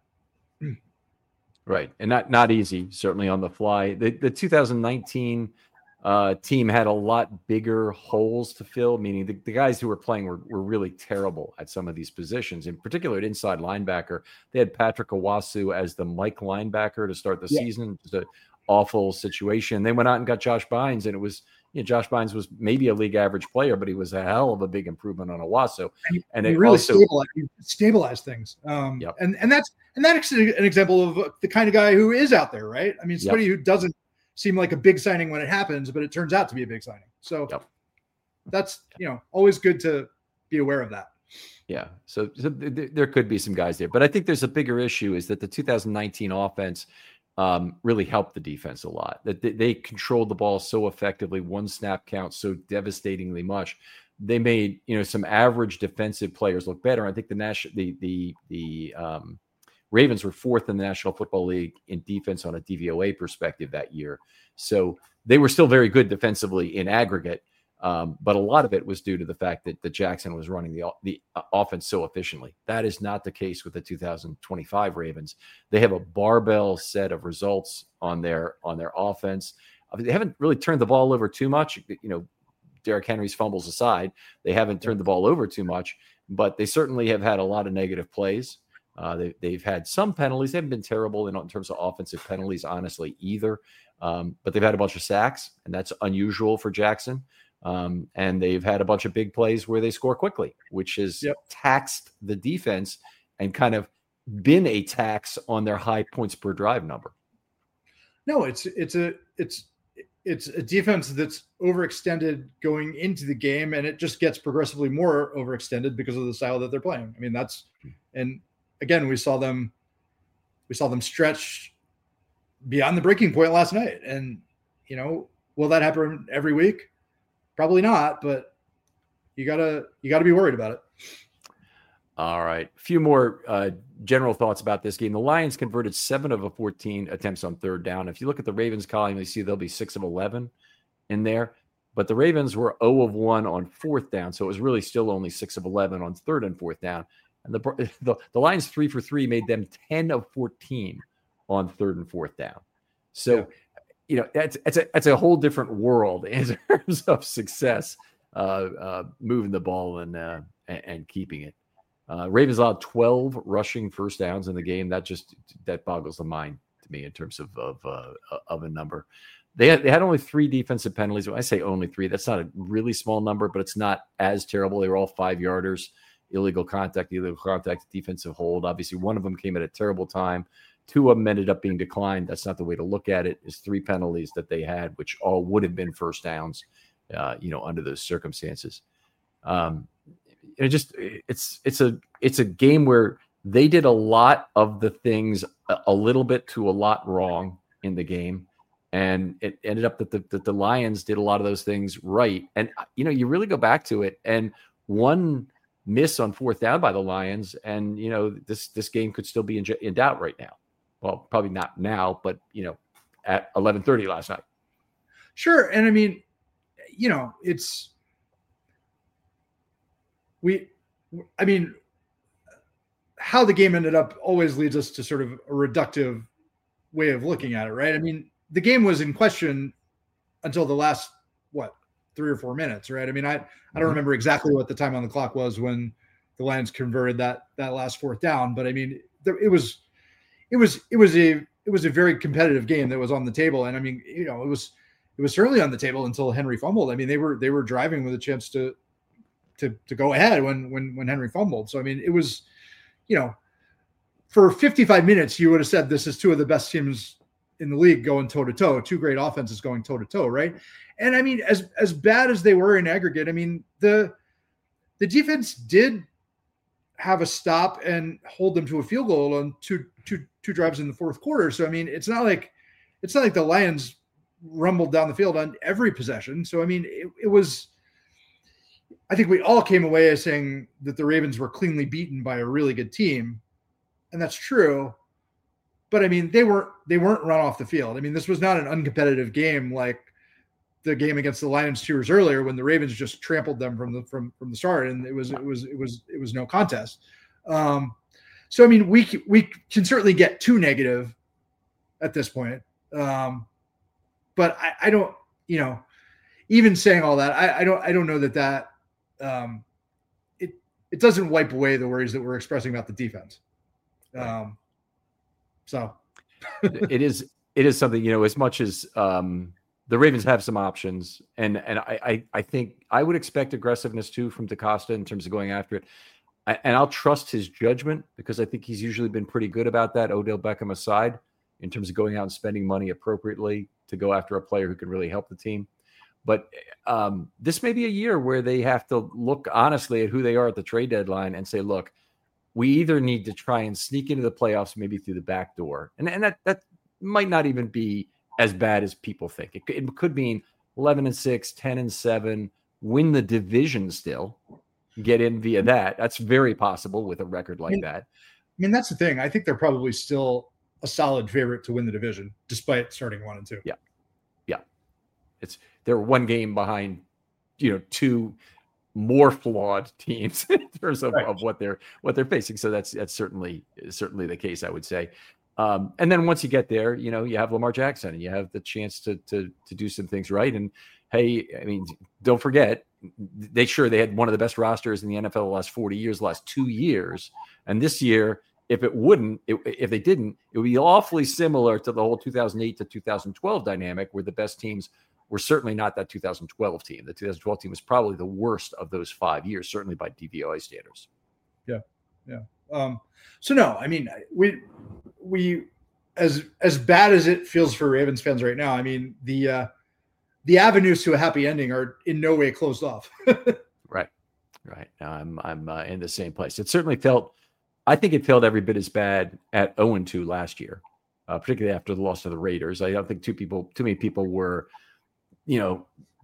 Right. And not, not easy, certainly on the fly. The, the two thousand nineteen uh, team had a lot bigger holes to fill, meaning the, the guys who were playing were, were really terrible at some of these positions, in particular at inside linebacker. They had Patrick Owasu as the Mike linebacker to start the yeah. season. It was an awful situation. They went out and got Josh Bynes, and it was, you know, Josh Bynes was maybe a league average player, but he was a hell of a big improvement on Owasu. And, and he it really also stabilized, stabilized things. Um, yep. and, and that's, and that's an example of the kind of guy who is out there, right? I mean, somebody yep. who doesn't seem like a big signing when it happens, but it turns out to be a big signing. So yep. that's, you know, always good to be aware of that. Yeah. So, so th- there could be some guys there, but I think there's a bigger issue is that the two thousand nineteen offense um, really helped the defense a lot, that they, they controlled the ball so effectively, one snap count so devastatingly much. They made, you know, some average defensive players look better. I think the national, the, the, the, um, Ravens were fourth in the National Football League in defense on a D V O A perspective that year. So they were still very good defensively in aggregate. Um, but a lot of it was due to the fact that, that Jackson was running the, the offense so efficiently. That is not the case with the two thousand twenty-five Ravens. They have a barbell set of results on their, on their offense. I mean, they haven't really turned the ball over too much. You know, Derrick Henry's fumbles aside, they haven't turned the ball over too much, but they certainly have had a lot of negative plays. Uh, they, they've had some penalties. They haven't been terrible in, in terms of offensive penalties, honestly, either. Um, but they've had a bunch of sacks, and that's unusual for Jackson. Um, and they've had a bunch of big plays where they score quickly, which has yep. taxed the defense and kind of been a tax on their high points per drive number. No, it's it's a it's it's a defense that's overextended going into the game, and it just gets progressively more overextended because of the style that they're playing. I mean, that's and. Again, we saw them, we saw them stretch beyond the breaking point last night. And, you know, will that happen every week? Probably not, but you gotta, you gotta be worried about it. All right. A few more uh, general thoughts about this game. The Lions converted seven of the fourteen attempts on third down. If you look at the Ravens column, you see they'll be six of eleven in there. But the Ravens were zero of one on fourth down. So it was really still only six of eleven on third and fourth down. And the, the, the Lions three for three made them ten of fourteen on third and fourth down. So, yeah. you know, that's, that's, a, that's a whole different world in terms of success, uh, uh, moving the ball and, uh, and, and keeping it. Uh, Ravens allowed twelve rushing first downs in the game. That just, that boggles the mind to me in terms of, of, uh, of a number. They had, they had only three defensive penalties. When I say only three, that's not a really small number, but it's not as terrible. They were all five yarders, illegal contact, illegal contact, defensive hold. Obviously, one of them came at a terrible time. Two of them ended up being declined. That's not the way to look at it. It's three penalties that they had, which all would have been first downs, uh, you know, under those circumstances. Um, it just it's it's a it's a game where they did a lot of the things a, a little bit to a lot wrong in the game. And it ended up that the, that the Lions did a lot of those things right. And, you know, you really go back to it, and one miss on fourth down by the Lions, and, you know, this this game could still be in, in doubt right now. Well, probably not now, but, you know, at eleven thirty last night. Sure. And, I mean, you know, it's we – I mean, how the game ended up always leads us to sort of a reductive way of looking at it, right? I mean – the game was in question until the last, what, three or four minutes, right? I mean, I, I don't mm-hmm. remember exactly what the time on the clock was when the Lions converted that that last fourth down, but I mean, there, it was, it was, it was a, it was a very competitive game that was on the table, and I mean, you know, it was, it was certainly on the table until Henry fumbled. I mean, they were they were driving with a chance to, to to go ahead when when when Henry fumbled. So I mean, it was, you know, for fifty-five minutes, you would have said this is two of the best teams in the league going toe to toe, two great offenses going toe to toe. Right. And I mean, as, as bad as they were in aggregate, I mean, the, the defense did have a stop and hold them to a field goal on two, two, two drives in the fourth quarter. So, I mean, it's not like, it's not like the Lions rumbled down the field on every possession. So, I mean, it, it was, I think we all came away as saying that the Ravens were cleanly beaten by a really good team. And that's true. But I mean, they weren't they weren't run off the field. I mean, this was not an uncompetitive game like the game against the Lions two years earlier when the Ravens just trampled them from the from from the start, and it was it was it was it was no contest. Um, so I mean, we we can certainly get too negative at this point, um, but I, I don't, you know, even saying all that, I, I don't I don't know that that um, it it doesn't wipe away the worries that we're expressing about the defense. Um, So it is, it is something, you know, as much as um, the Ravens have some options, and, and I, I, I think I would expect aggressiveness too from DaCosta in terms of going after it. I, and I'll trust his judgment because I think he's usually been pretty good about that, Odell Beckham aside, in terms of going out and spending money appropriately to go after a player who can really help the team. But um, this may be a year where they have to look honestly at who they are at the trade deadline and say, look, we either need to try and sneak into the playoffs, maybe through the back door. And, and that, that might not even be as bad as people think. It, it could mean eleven and six, ten and seven, win the division still, get in via that. That's very possible with a record like I mean, that. I mean, that's the thing. I think they're probably still a solid favorite to win the division, despite starting one and two. Yeah. Yeah. It's they're one game behind, you know, two more flawed teams in terms of, right. of what they're what they're facing. So that's that's certainly certainly the case, I would say. Um, and then once you get there, you know, you have Lamar Jackson and you have the chance to to to do some things right. And hey, I mean, don't forget, they sure they had one of the best rosters in the N F L the last forty years, the last two years. And this year, if it wouldn't, it, if they didn't, it would be awfully similar to the whole two thousand eight to two thousand twelve dynamic where the best teams were certainly not that two thousand twelve team. The two thousand twelve team was probably the worst of those five years, certainly by D V O A standards. Yeah. Yeah. Um, so no, I mean, we, we, as, as bad as it feels for Ravens fans right now, I mean, the, uh, the avenues to a happy ending are in no way closed off. Right. Right. Now I'm, I'm uh, in the same place. It certainly felt, I think it felt every bit as bad at oh and two last year, uh, particularly after the loss to the Raiders. I don't think two people, too many people were, you know,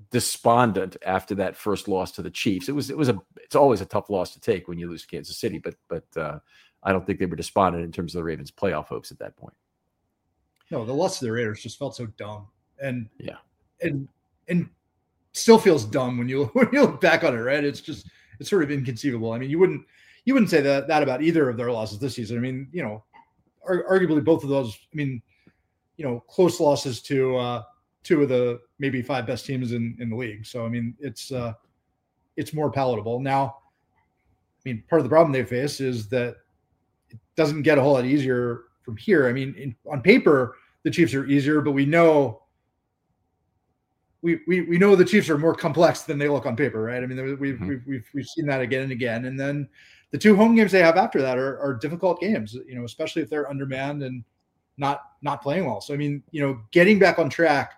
despondent after that first loss to the Chiefs. It was it was a it's always a tough loss to take when you lose to Kansas City, but but uh, I don't think they were despondent in terms of the Ravens' playoff hopes at that point. No, the loss to the Raiders just felt so dumb, and yeah, and and still feels dumb when you when you look back on it. Right? It's just it's sort of inconceivable. I mean, you wouldn't you wouldn't say that that about either of their losses this season. I mean, you know, arguably both of those. I mean, you know, close losses to uh, two of the maybe five best teams in, in the league. So I mean, it's uh, it's more palatable now. I mean, part of the problem they face is that it doesn't get a whole lot easier from here. I mean, in, on paper, the Chiefs are easier, but we know we, we we know the Chiefs are more complex than they look on paper, right? I mean, we've mm-hmm. we've, we've we've seen that again and again. And then the two home games they have after that are, are difficult games, you know, especially if they're undermanned and not not playing well. So I mean, you know, getting back on track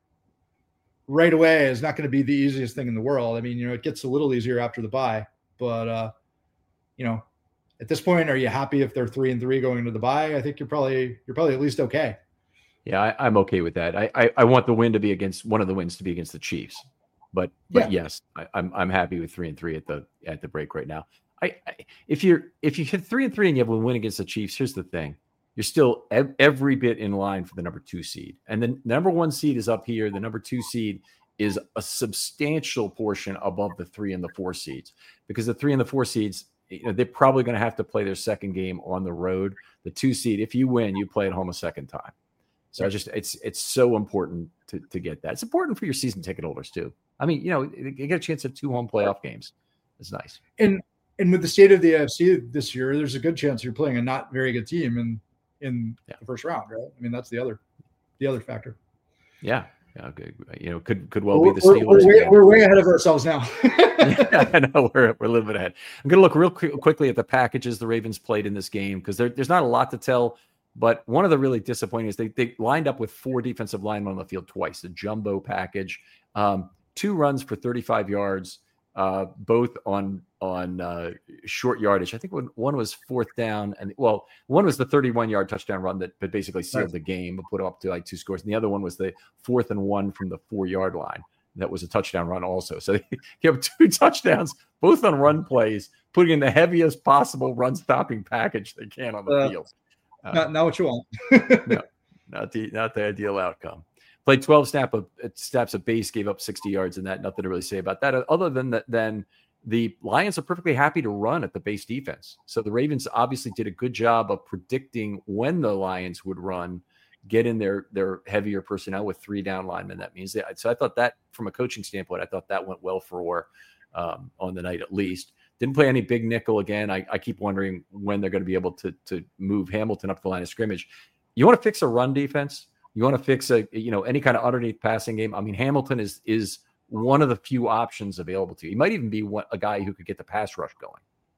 right away is not going to be the easiest thing in the world. I mean, you know, it gets a little easier after the bye, but uh, you know, at this point, are you happy if they're three and three going into the bye? I think you're probably you're probably at least okay. Yeah, I, I'm okay with that. I, I I want the win to be against one of the wins to be against the Chiefs, but but yeah. yes, I, I'm I'm happy with three and three at the at the break right now. I, I if you're if you hit three and three and you have a win against the Chiefs, here's the thing: you're still ev- every bit in line for the number two seed, and the number one seed is up here. The number two seed is a substantial portion above the three and the four seeds, because the three and the four seeds, you know, they're probably going to have to play their second game on the road. The two seed, if you win, you play at home a second time. So I just it's it's so important to to get that. It's important for your season ticket holders too. I mean, you know, you get a chance at two home playoff games. It's nice. And and with the state of the A F C this year, there's a good chance you're playing a not very good team in in yeah. the first round, right? I mean, that's the other the other factor. Yeah. Yeah, okay. You know, could could well we're, be the Steelers. We're, we're, way, we're way ahead of ourselves now. Yeah, I know we're we're a little bit ahead. I'm going to look real qu- quickly at the packages the Ravens played in this game, because there, there's not a lot to tell. But one of the really disappointing is they they lined up with four defensive linemen on the field twice, the jumbo package, um, two runs for thirty-five yards, uh, both on on uh, short yardage. I think one, one was fourth down, and well, one was the thirty-one yard touchdown run that, that basically sealed right. the game, but put up to like two scores. And the other one was the fourth and one from the four yard line. That was a touchdown run also. So you have two touchdowns, both on run plays, putting in the heaviest possible run stopping package they can on the uh, field. Uh, not, not what you want. no, not the not the ideal outcome. Played twelve snap of snaps of base, gave up sixty yards in that. Nothing to really say about that, other than that. Then the Lions are perfectly happy to run at the base defense. So the Ravens obviously did a good job of predicting when the Lions would run, get in their their heavier personnel with three down linemen. That means they, so I thought that from a coaching standpoint, I thought that went well for um, on the night at least. Didn't play any big nickel again. I, I keep wondering when they're going to be able to to move Hamilton up the line of scrimmage. You want to fix a run defense? You want to fix a you know any kind of underneath passing game? I mean, Hamilton is is one of the few options available to you. He might even be one, a guy who could get the pass rush going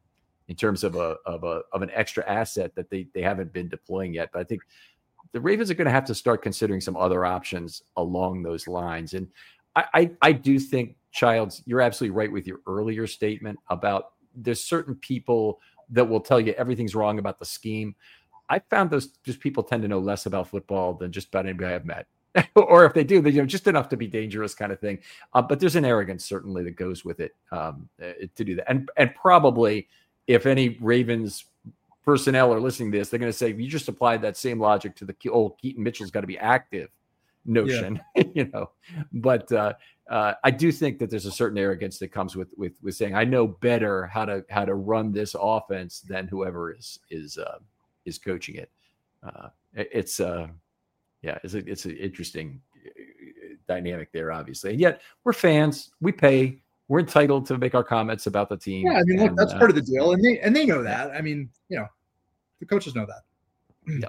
in terms of a of a of an extra asset that they they haven't been deploying yet. But I think the Ravens are going to have to start considering some other options along those lines. And I I, I do think, Childs, you're absolutely right with your earlier statement about there's certain people that will tell you everything's wrong about the scheme. I found those just people tend to know less about football than just about anybody I've met. Or if they do, they you know just enough to be dangerous kind of thing. Uh, but there's an arrogance certainly that goes with it um, to do that. And and probably if any Ravens personnel are listening to this, they're going to say, you just applied that same logic to the old Keaton Mitchell's got to be active notion, yeah. you know. But uh, uh, I do think that there's a certain arrogance that comes with with with saying I know better how to how to run this offense than whoever is is uh, is coaching it. Uh, it's uh, yeah, it's a, it's an interesting dynamic there, obviously. And yet we're fans. We pay. We're entitled to make our comments about the team. Yeah, I mean, look, and, that's uh, part of the deal, and they and they know that. I mean, you know, the coaches know that. Yeah.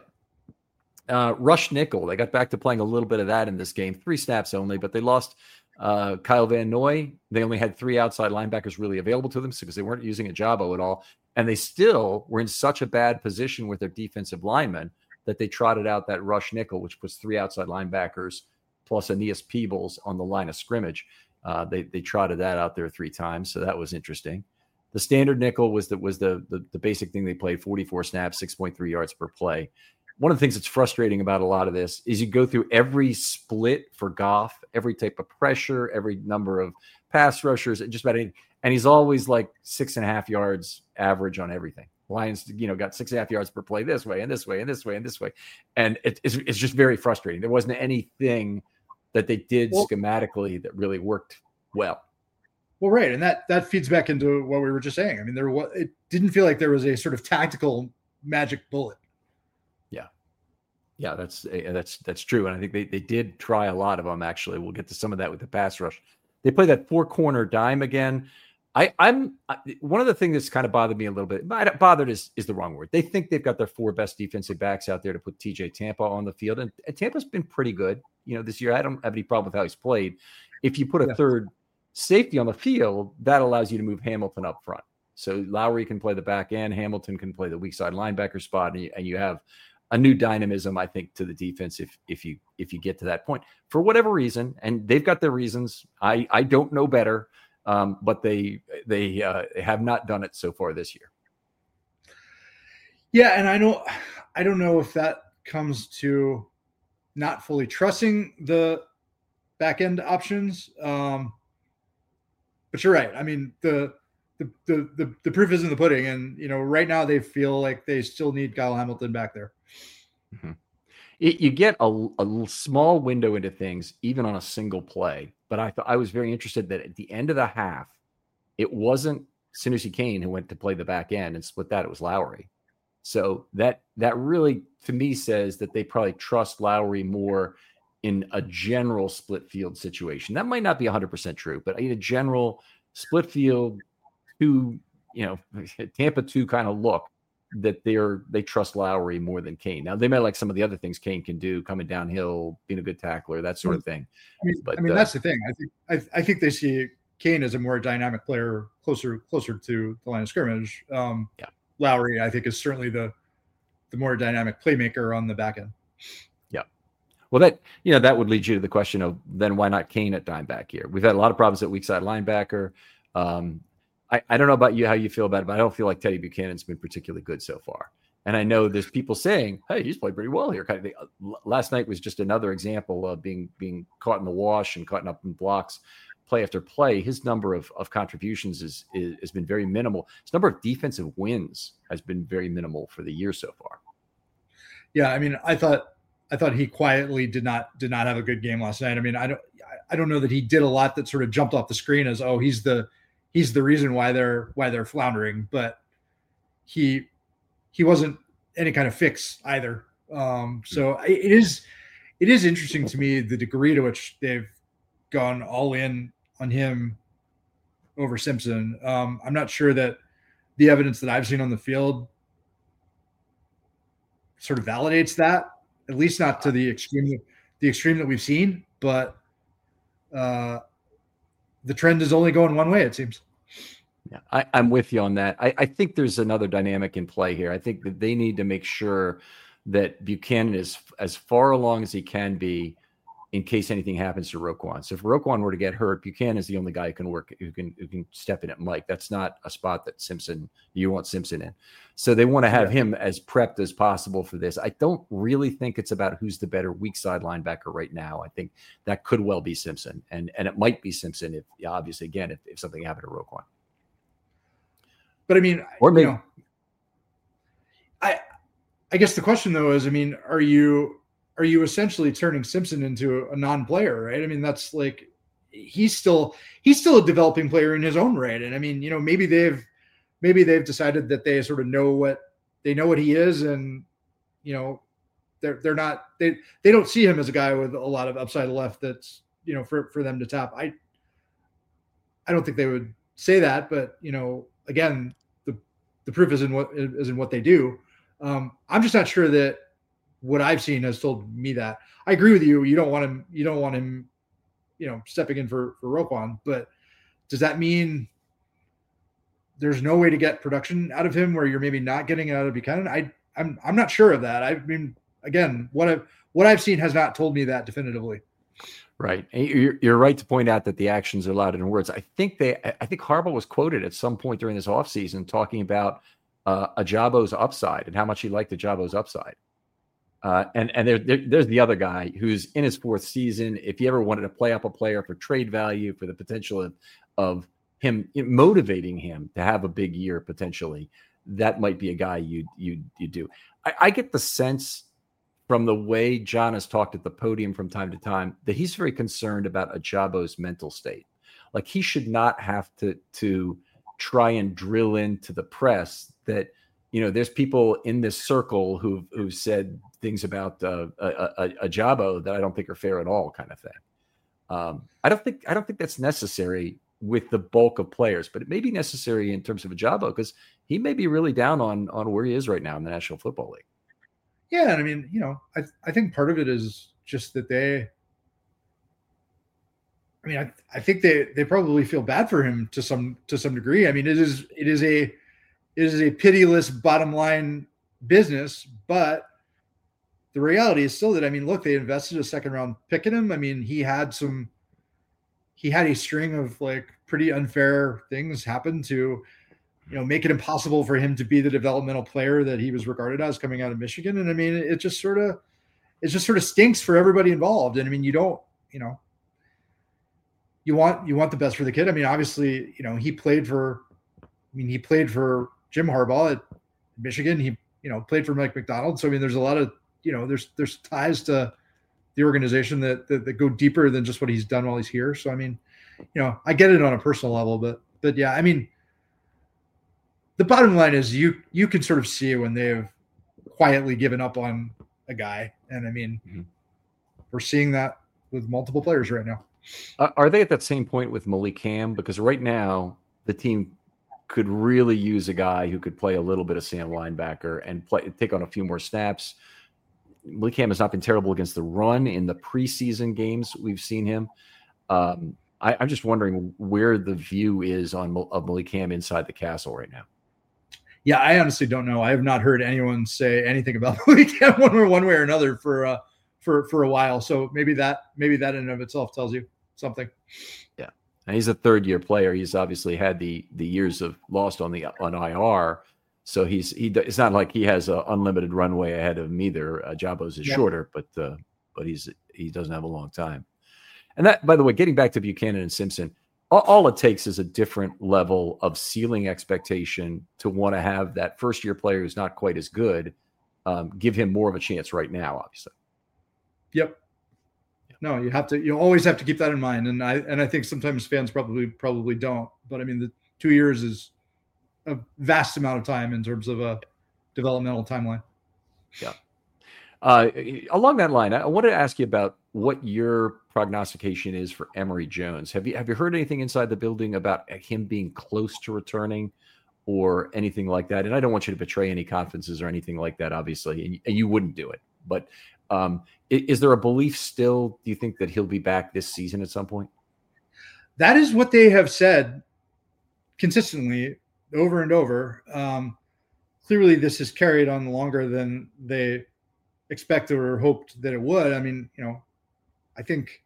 Uh, rush nickel. They got back to playing a little bit of that in this game. Three snaps only, but they lost uh, Kyle Van Noy. They only had three outside linebackers really available to them because they weren't using Ajabo at all. And they still were in such a bad position with their defensive linemen that they trotted out that rush nickel, which puts three outside linebackers plus Aeneas Peebles on the line of scrimmage. Uh, they they trotted that out there three times, so that was interesting. The standard nickel was the was the the, the basic thing they played: forty-four snaps, six point three yards per play. one of the things that's frustrating about a lot of this is you go through every split for Goff, every type of pressure, every number of pass rushers, just about anything. And he's always like six and a half yards average on everything. Lions, you know, got six and a half yards per play this way and this way and this way and this way. And it, it's, it's just very frustrating. There wasn't anything that they did well, schematically that really worked well. Well, right. And that, that feeds back into what we were just saying. I mean, there was, it didn't feel like there was a sort of tactical magic bullet. Yeah. Yeah, that's, that's, that's true. And I think they, they did try a lot of them, actually. We'll get to some of that with the pass rush. They play that four corner dime again. I, I'm I, one of the things that's kind of bothered me a little bit. Bothered is, is the wrong word. They think they've got their four best defensive backs out there to put T J Tampa on the field, and, and Tampa's been pretty good, you know, this year. I don't have any problem with how he's played. If you put a yeah. third safety on the field, that allows you to move Hamilton up front. So Lowry can play the back end, Hamilton can play the weak side linebacker spot, and you, and you have a new dynamism, I think, to the defense if if you if you get to that point for whatever reason, and they've got their reasons. I I don't know better. Um, but they they uh, have not done it so far this year. Yeah, and I don't I don't know if that comes to not fully trusting the back end options. Um, but you're right. I mean, the, the the the the proof is in the pudding, and you know, right now they feel like they still need Kyle Hamilton back there. Mm-hmm. It, you get a, a small window into things, even on a single play. But I thought I was very interested that at the end of the half, it wasn't Sinusi Kane who went to play the back end and split that. It was Lowry. So that that really, to me, says that they probably trust Lowry more in a general split field situation. That might not be one hundred percent true, but in a general split field, two, you know, Tampa two kind of look, that they're they trust Lowry more than Kane. Now they might like some of the other things Kane can do, coming downhill, being a good tackler, that sort of thing. I mean, but, I mean uh, that's the thing. I think I, I think they see Kane as a more dynamic player, closer closer to the line of scrimmage. Um, yeah, Lowry, I think, is certainly the the more dynamic playmaker on the back end. Yeah. Well, that you know that would lead you to the question of then why not Kane at dime back here? We've had a lot of problems at weak side linebacker. Um, I, I don't know about you, how you feel about it, but I don't feel like Teddy Buchanan's been particularly good so far. And I know there's people saying, hey, he's played pretty well here. Kind of thing. Last night was just another example of being being caught in the wash and caught up in blocks play after play. His number of, of contributions is, is has been very minimal. His number of defensive wins has been very minimal for the year so far. Yeah, I mean, I thought I thought he quietly did not did not have a good game last night. I mean, I don't I don't know that he did a lot that sort of jumped off the screen as, oh, he's the he's the reason why they're why they're floundering, but he he wasn't any kind of fix either. Um, so it is it is interesting to me the degree to which they've gone all in on him over Simpson. Um, I'm not sure that the evidence that I've seen on the field sort of validates that, at least not to the extreme the extreme that we've seen. But uh, the trend is only going one way, it seems. Yeah, I, I'm with you on that. I, I think there's another dynamic in play here. I think that they need to make sure that Buchanan is as far along as he can be in case anything happens to Roquan. So if Roquan were to get hurt, Buchanan is the only guy who can work, who can who can step in at Mike. That's not a spot that Simpson, you want Simpson in. So they want to have yeah. him as prepped as possible for this. I don't really think it's about who's the better weak side linebacker right now. I think that could well be Simpson, and and it might be Simpson if obviously again if, if something happened to Roquan. But I mean, or maybe you know, I I guess the question though is, I mean, are you are you essentially turning Simpson into a non-player, right? I mean, that's like he's still he's still a developing player in his own right. And I mean, you know, maybe they've maybe they've decided that they sort of know what they know what he is, and you know, they're they're not they they don't see him as a guy with a lot of upside left that's, you know, for for them to tap. I I don't think they would say that, but you know, again, the the proof is in what is in what they do. Um, I'm just not sure that what I've seen has told me that. I agree with you. You don't want him. You don't want him. You know, stepping in for for Roquan. But does that mean there's no way to get production out of him where you're maybe not getting it out of Buchanan? I I'm I'm not sure of that. I mean, again, what I've what I've seen has not told me that definitively. Right. You're, you're right to point out that the actions are louder than words. I think they, I think Harbaugh was quoted at some point during this offseason talking about uh, Ajabo's upside and how much he liked Ajabo's upside. Uh, and and there, there, there's the other guy who's in his fourth season. If you ever wanted to play up a player for trade value, for the potential of, of him motivating him to have a big year potentially, that might be a guy you you you do. I, I get the sense from the way John has talked at the podium from time to time that he's very concerned about Ajabo's mental state. Like he should not have to to try and drill into the press that, you know, there's people in this circle who who said things about uh, Ajabo that I don't think are fair at all, kind of thing. Um, I don't think I don't think that's necessary with the bulk of players, but it may be necessary in terms of Ajabo because he may be really down on on where he is right now in the National Football League. Yeah, and I mean, you know, I I think part of it is just that they. I mean, I, I think they, they probably feel bad for him to some to some degree. I mean, it is it is a it is a pitiless bottom line business, but the reality is still that, I mean, look, they invested a second round pick in him. I mean, he had some he had a string of like pretty unfair things happen to, you know, make it impossible for him to be the developmental player that he was regarded as coming out of Michigan. And I mean, it just sort of it just sort of stinks for everybody involved. And I mean, you don't, you know, You want you want the best for the kid. I mean, obviously, you know, he played for, I mean, he played for Jim Harbaugh at Michigan. He, you know, played for Mike Macdonald. So I mean, there's a lot of, you know, there's there's ties to the organization that, that that go deeper than just what he's done while he's here. So I mean, you know, I get it on a personal level, but but yeah, I mean, the bottom line is you you can sort of see when they've quietly given up on a guy, and I mean, mm-hmm. we're seeing that with multiple players right now. Uh, are they at that same point with Malik Cam? Because right now the team could really use a guy who could play a little bit of Sam linebacker and play take on a few more snaps. Malik Cam has not been terrible against the run in the preseason games we've seen him. Um, I, I'm just wondering where the view is on of Malik Cam inside the castle right now. Yeah, I honestly don't know. I have not heard anyone say anything about Malik Cam one way, one way or another for uh, for for a while. So maybe that maybe that in and of itself tells you something. Yeah, and he's a third year player. He's obviously had the the years of lost on the on I R. So he's he. It's not like he has an unlimited runway ahead of him either. Uh, Jabo's is yeah. shorter, but uh, but he's he doesn't have a long time. And that, by the way, getting back to Buchanan and Simpson, all, all it takes is a different level of ceiling expectation to want to have that first year player who's not quite as good um, give him more of a chance right now. Obviously. Yep. No, you have to. You always have to keep that in mind, and I and I think sometimes fans probably probably don't. But I mean, the two years is a vast amount of time in terms of a developmental timeline. Yeah. Uh, along that line, I wanted to ask you about what your prognostication is for Emory Jones. Have you have you heard anything inside the building about him being close to returning or anything like that? And I don't want you to betray any confidences or anything like that, obviously, and, and you wouldn't do it. But um, is, is there a belief still, do you think, that he'll be back this season at some point? That is what they have said consistently over and over. Um, clearly, this is carried on longer than they expected or hoped that it would. I mean, you know, I think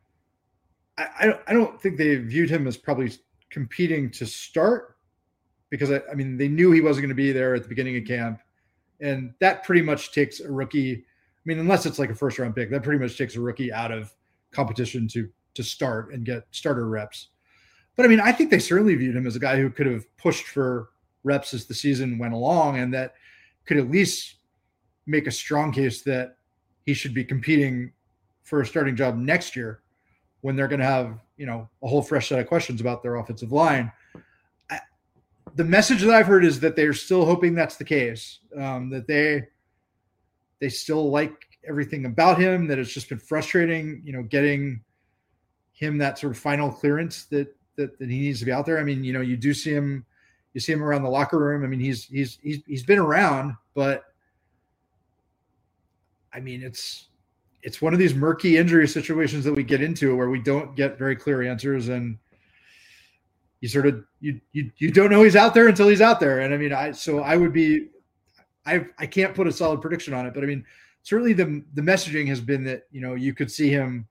I, I don't I don't think they viewed him as probably competing to start because I, I mean they knew he wasn't going to be there at the beginning of camp, and that pretty much takes a rookie. I mean, unless it's like a first round pick, that pretty much takes a rookie out of competition to to start and get starter reps. But I mean, I think they certainly viewed him as a guy who could have pushed for reps as the season went along, and that could at least make a strong case that he should be competing for a starting job next year when they're going to have, you know, a whole fresh set of questions about their offensive line. I, the message that I've heard is that they're still hoping that's the case, um, that they, they still like everything about him, that it's just been frustrating, you know, getting him that sort of final clearance that, that, that he needs to be out there. I mean, you know, you do see him, you see him around the locker room. I mean, he's, he's, he's, he's been around, but I mean, it's, it's one of these murky injury situations that we get into where we don't get very clear answers, and you sort of, you, you, you don't know he's out there until he's out there. And I mean, I, so I would be, I, I can't put a solid prediction on it, but I mean, certainly the, the messaging has been that, you know, you could see him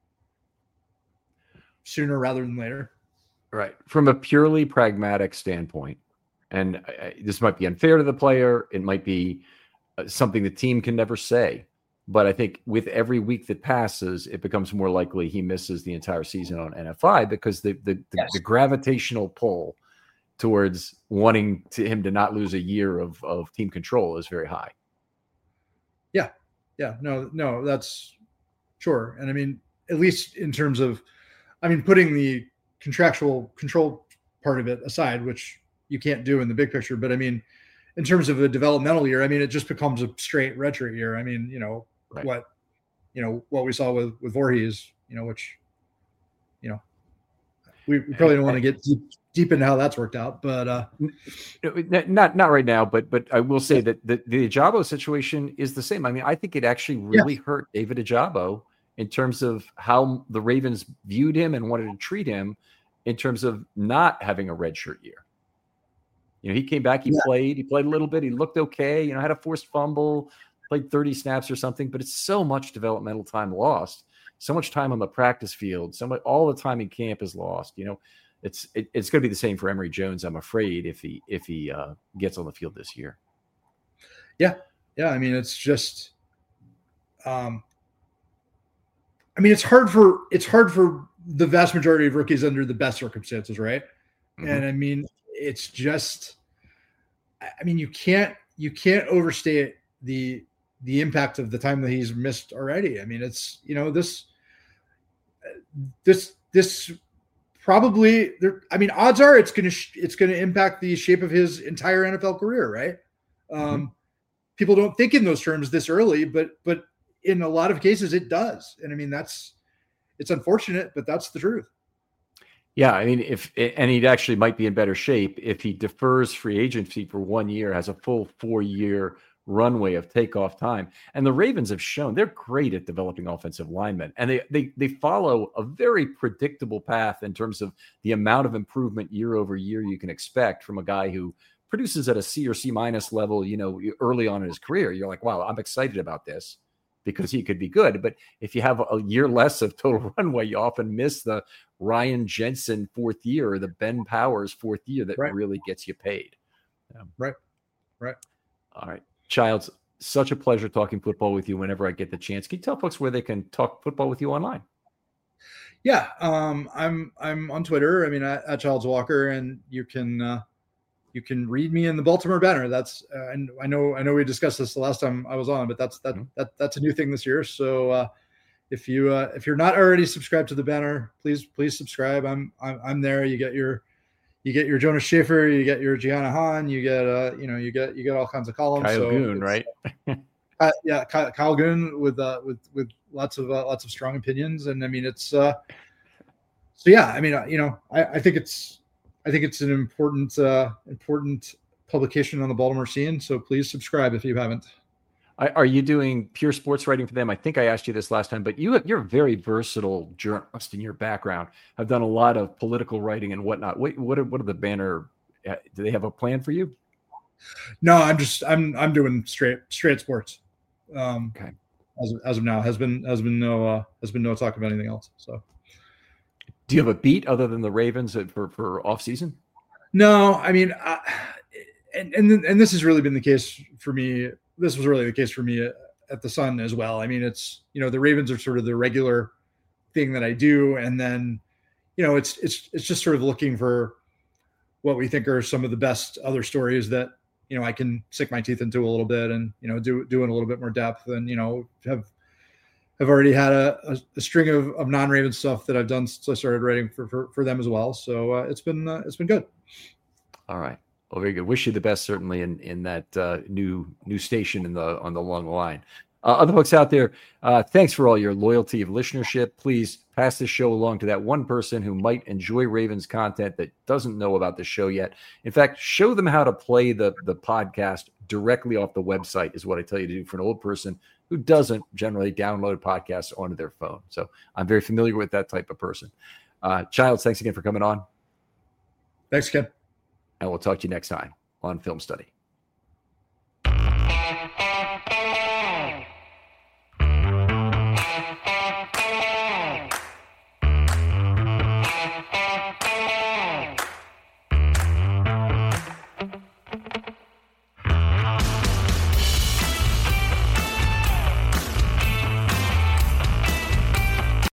sooner rather than later. Right. From a purely pragmatic standpoint, and I, this might be unfair to the player, it might be uh, something the team can never say. But I think with every week that passes, it becomes more likely he misses the entire season on N F I because the the, the, Yes. the gravitational pull towards wanting to him to not lose a year of, of team control is very high. Yeah. Yeah. No, no, that's sure. And I mean, at least in terms of, I mean, putting the contractual control part of it aside, which you can't do in the big picture, but I mean, in terms of a developmental year, I mean, it just becomes a straight redshirt year. I mean, you know, Right. what, you know, what we saw with, with Voorhees, you know, which, you know, we, we probably don't want to get deep, deep into how that's worked out, but uh, not not right now. But but I will say that the, the Ajabo situation is the same. I mean, I think it actually really yeah. hurt David Ajabo in terms of how the Ravens viewed him and wanted to treat him in terms of not having a redshirt year. You know, he came back, he yeah. played, he played a little bit, he looked okay, you know, had a forced fumble, played thirty snaps or something, but it's so much developmental time lost, so much time on the practice field, so much, all the time in camp is lost. You know, it's it, it's going to be the same for Emory Jones, I'm afraid, if he if he uh, gets on the field this year. Yeah, yeah. I mean, it's just, um, I mean, it's hard for it's hard for the vast majority of rookies under the best circumstances, right? Mm-hmm. And I mean, it's just, I mean, you can't you can't overstate the the impact of the time that he's missed already. I mean, it's, you know, this this this probably there. I mean, odds are it's gonna it's gonna impact the shape of his entire N F L career, right? Mm-hmm. Um, people don't think in those terms this early, but but in a lot of cases it does. And I mean, that's it's unfortunate, but that's the truth. Yeah, I mean, if and he actually might be in better shape if he defers free agency for one year, has a full four-year runway of takeoff time. And the Ravens have shown they're great at developing offensive linemen, and they they they follow a very predictable path in terms of the amount of improvement year over year you can expect from a guy who produces at a C or C minus level. You know, early on in his career, you're like, wow, I'm excited about this because he could be good. But if you have a year less of total runway, you often miss the Ryan Jensen fourth year or the Ben Powers fourth year that right. really gets you paid. Um, right. Right. All right. Childs, such a pleasure talking football with you whenever I get the chance. Can you tell folks where they can talk football with you online? Yeah. Um, I'm, I'm on Twitter. I mean, at, at Childs Walker, and you can, uh, you can read me in the Baltimore Banner. That's, uh, and I know, I know we discussed this the last time I was on, but that's, that, mm-hmm. that, that's a new thing this year. So, uh, if you, uh, if you're not already subscribed to the Banner, please, please subscribe. I'm, I'm, I'm there. You get your, you get your Jonas Schaefer, you get your Gianna Hahn, you get, uh, you know, you get, you get all kinds of columns. Kyle so Goon, right? uh, yeah. Kyle, Kyle Goon with, uh, with, with lots of, uh, lots of strong opinions. And I mean, it's, uh, so yeah, I mean, uh, you know, I, I think it's, I think it's an important, uh, important publication on the Baltimore scene. So please subscribe if you haven't. I, are you doing pure sports writing for them? I think I asked you this last time, but you, you're a very versatile journalist in your background. I've done a lot of political writing and whatnot. What, what, are, what are the Banner? Do they have a plan for you? No, I'm just, I'm, I'm doing straight, straight sports. Um, okay. As, as of now, has been, has been no, uh, has been no talk about anything else. So. Do you have a beat other than the Ravens for, for off season? No, I mean, I, and, and, and this has really been the case for me. This was really the case for me at, at the Sun as well. I mean, it's, you know, the Ravens are sort of the regular thing that I do. And then, you know, it's, it's, it's just sort of looking for what we think are some of the best other stories that, you know, I can sink my teeth into a little bit and, you know, do, do in a little bit more depth and, you know, have, have already had a, a, a string of, of non-Raven stuff that I've done since I started writing for, for, for them as well. So uh, it's been, uh, it's been good. All right. Well, very good. Wish you the best, certainly in in that uh, new new station in the on the long line. Uh, other folks out there, uh, thanks for all your loyalty of listenership. Please pass this show along to that one person who might enjoy Ravens content that doesn't know about the show yet. In fact, show them how to play the the podcast directly off the website is what I tell you to do for an old person who doesn't generally download podcasts onto their phone. So I'm very familiar with that type of person. Uh, Childs, thanks again for coming on. Thanks, Ken. And we'll talk to you next time on Film Study.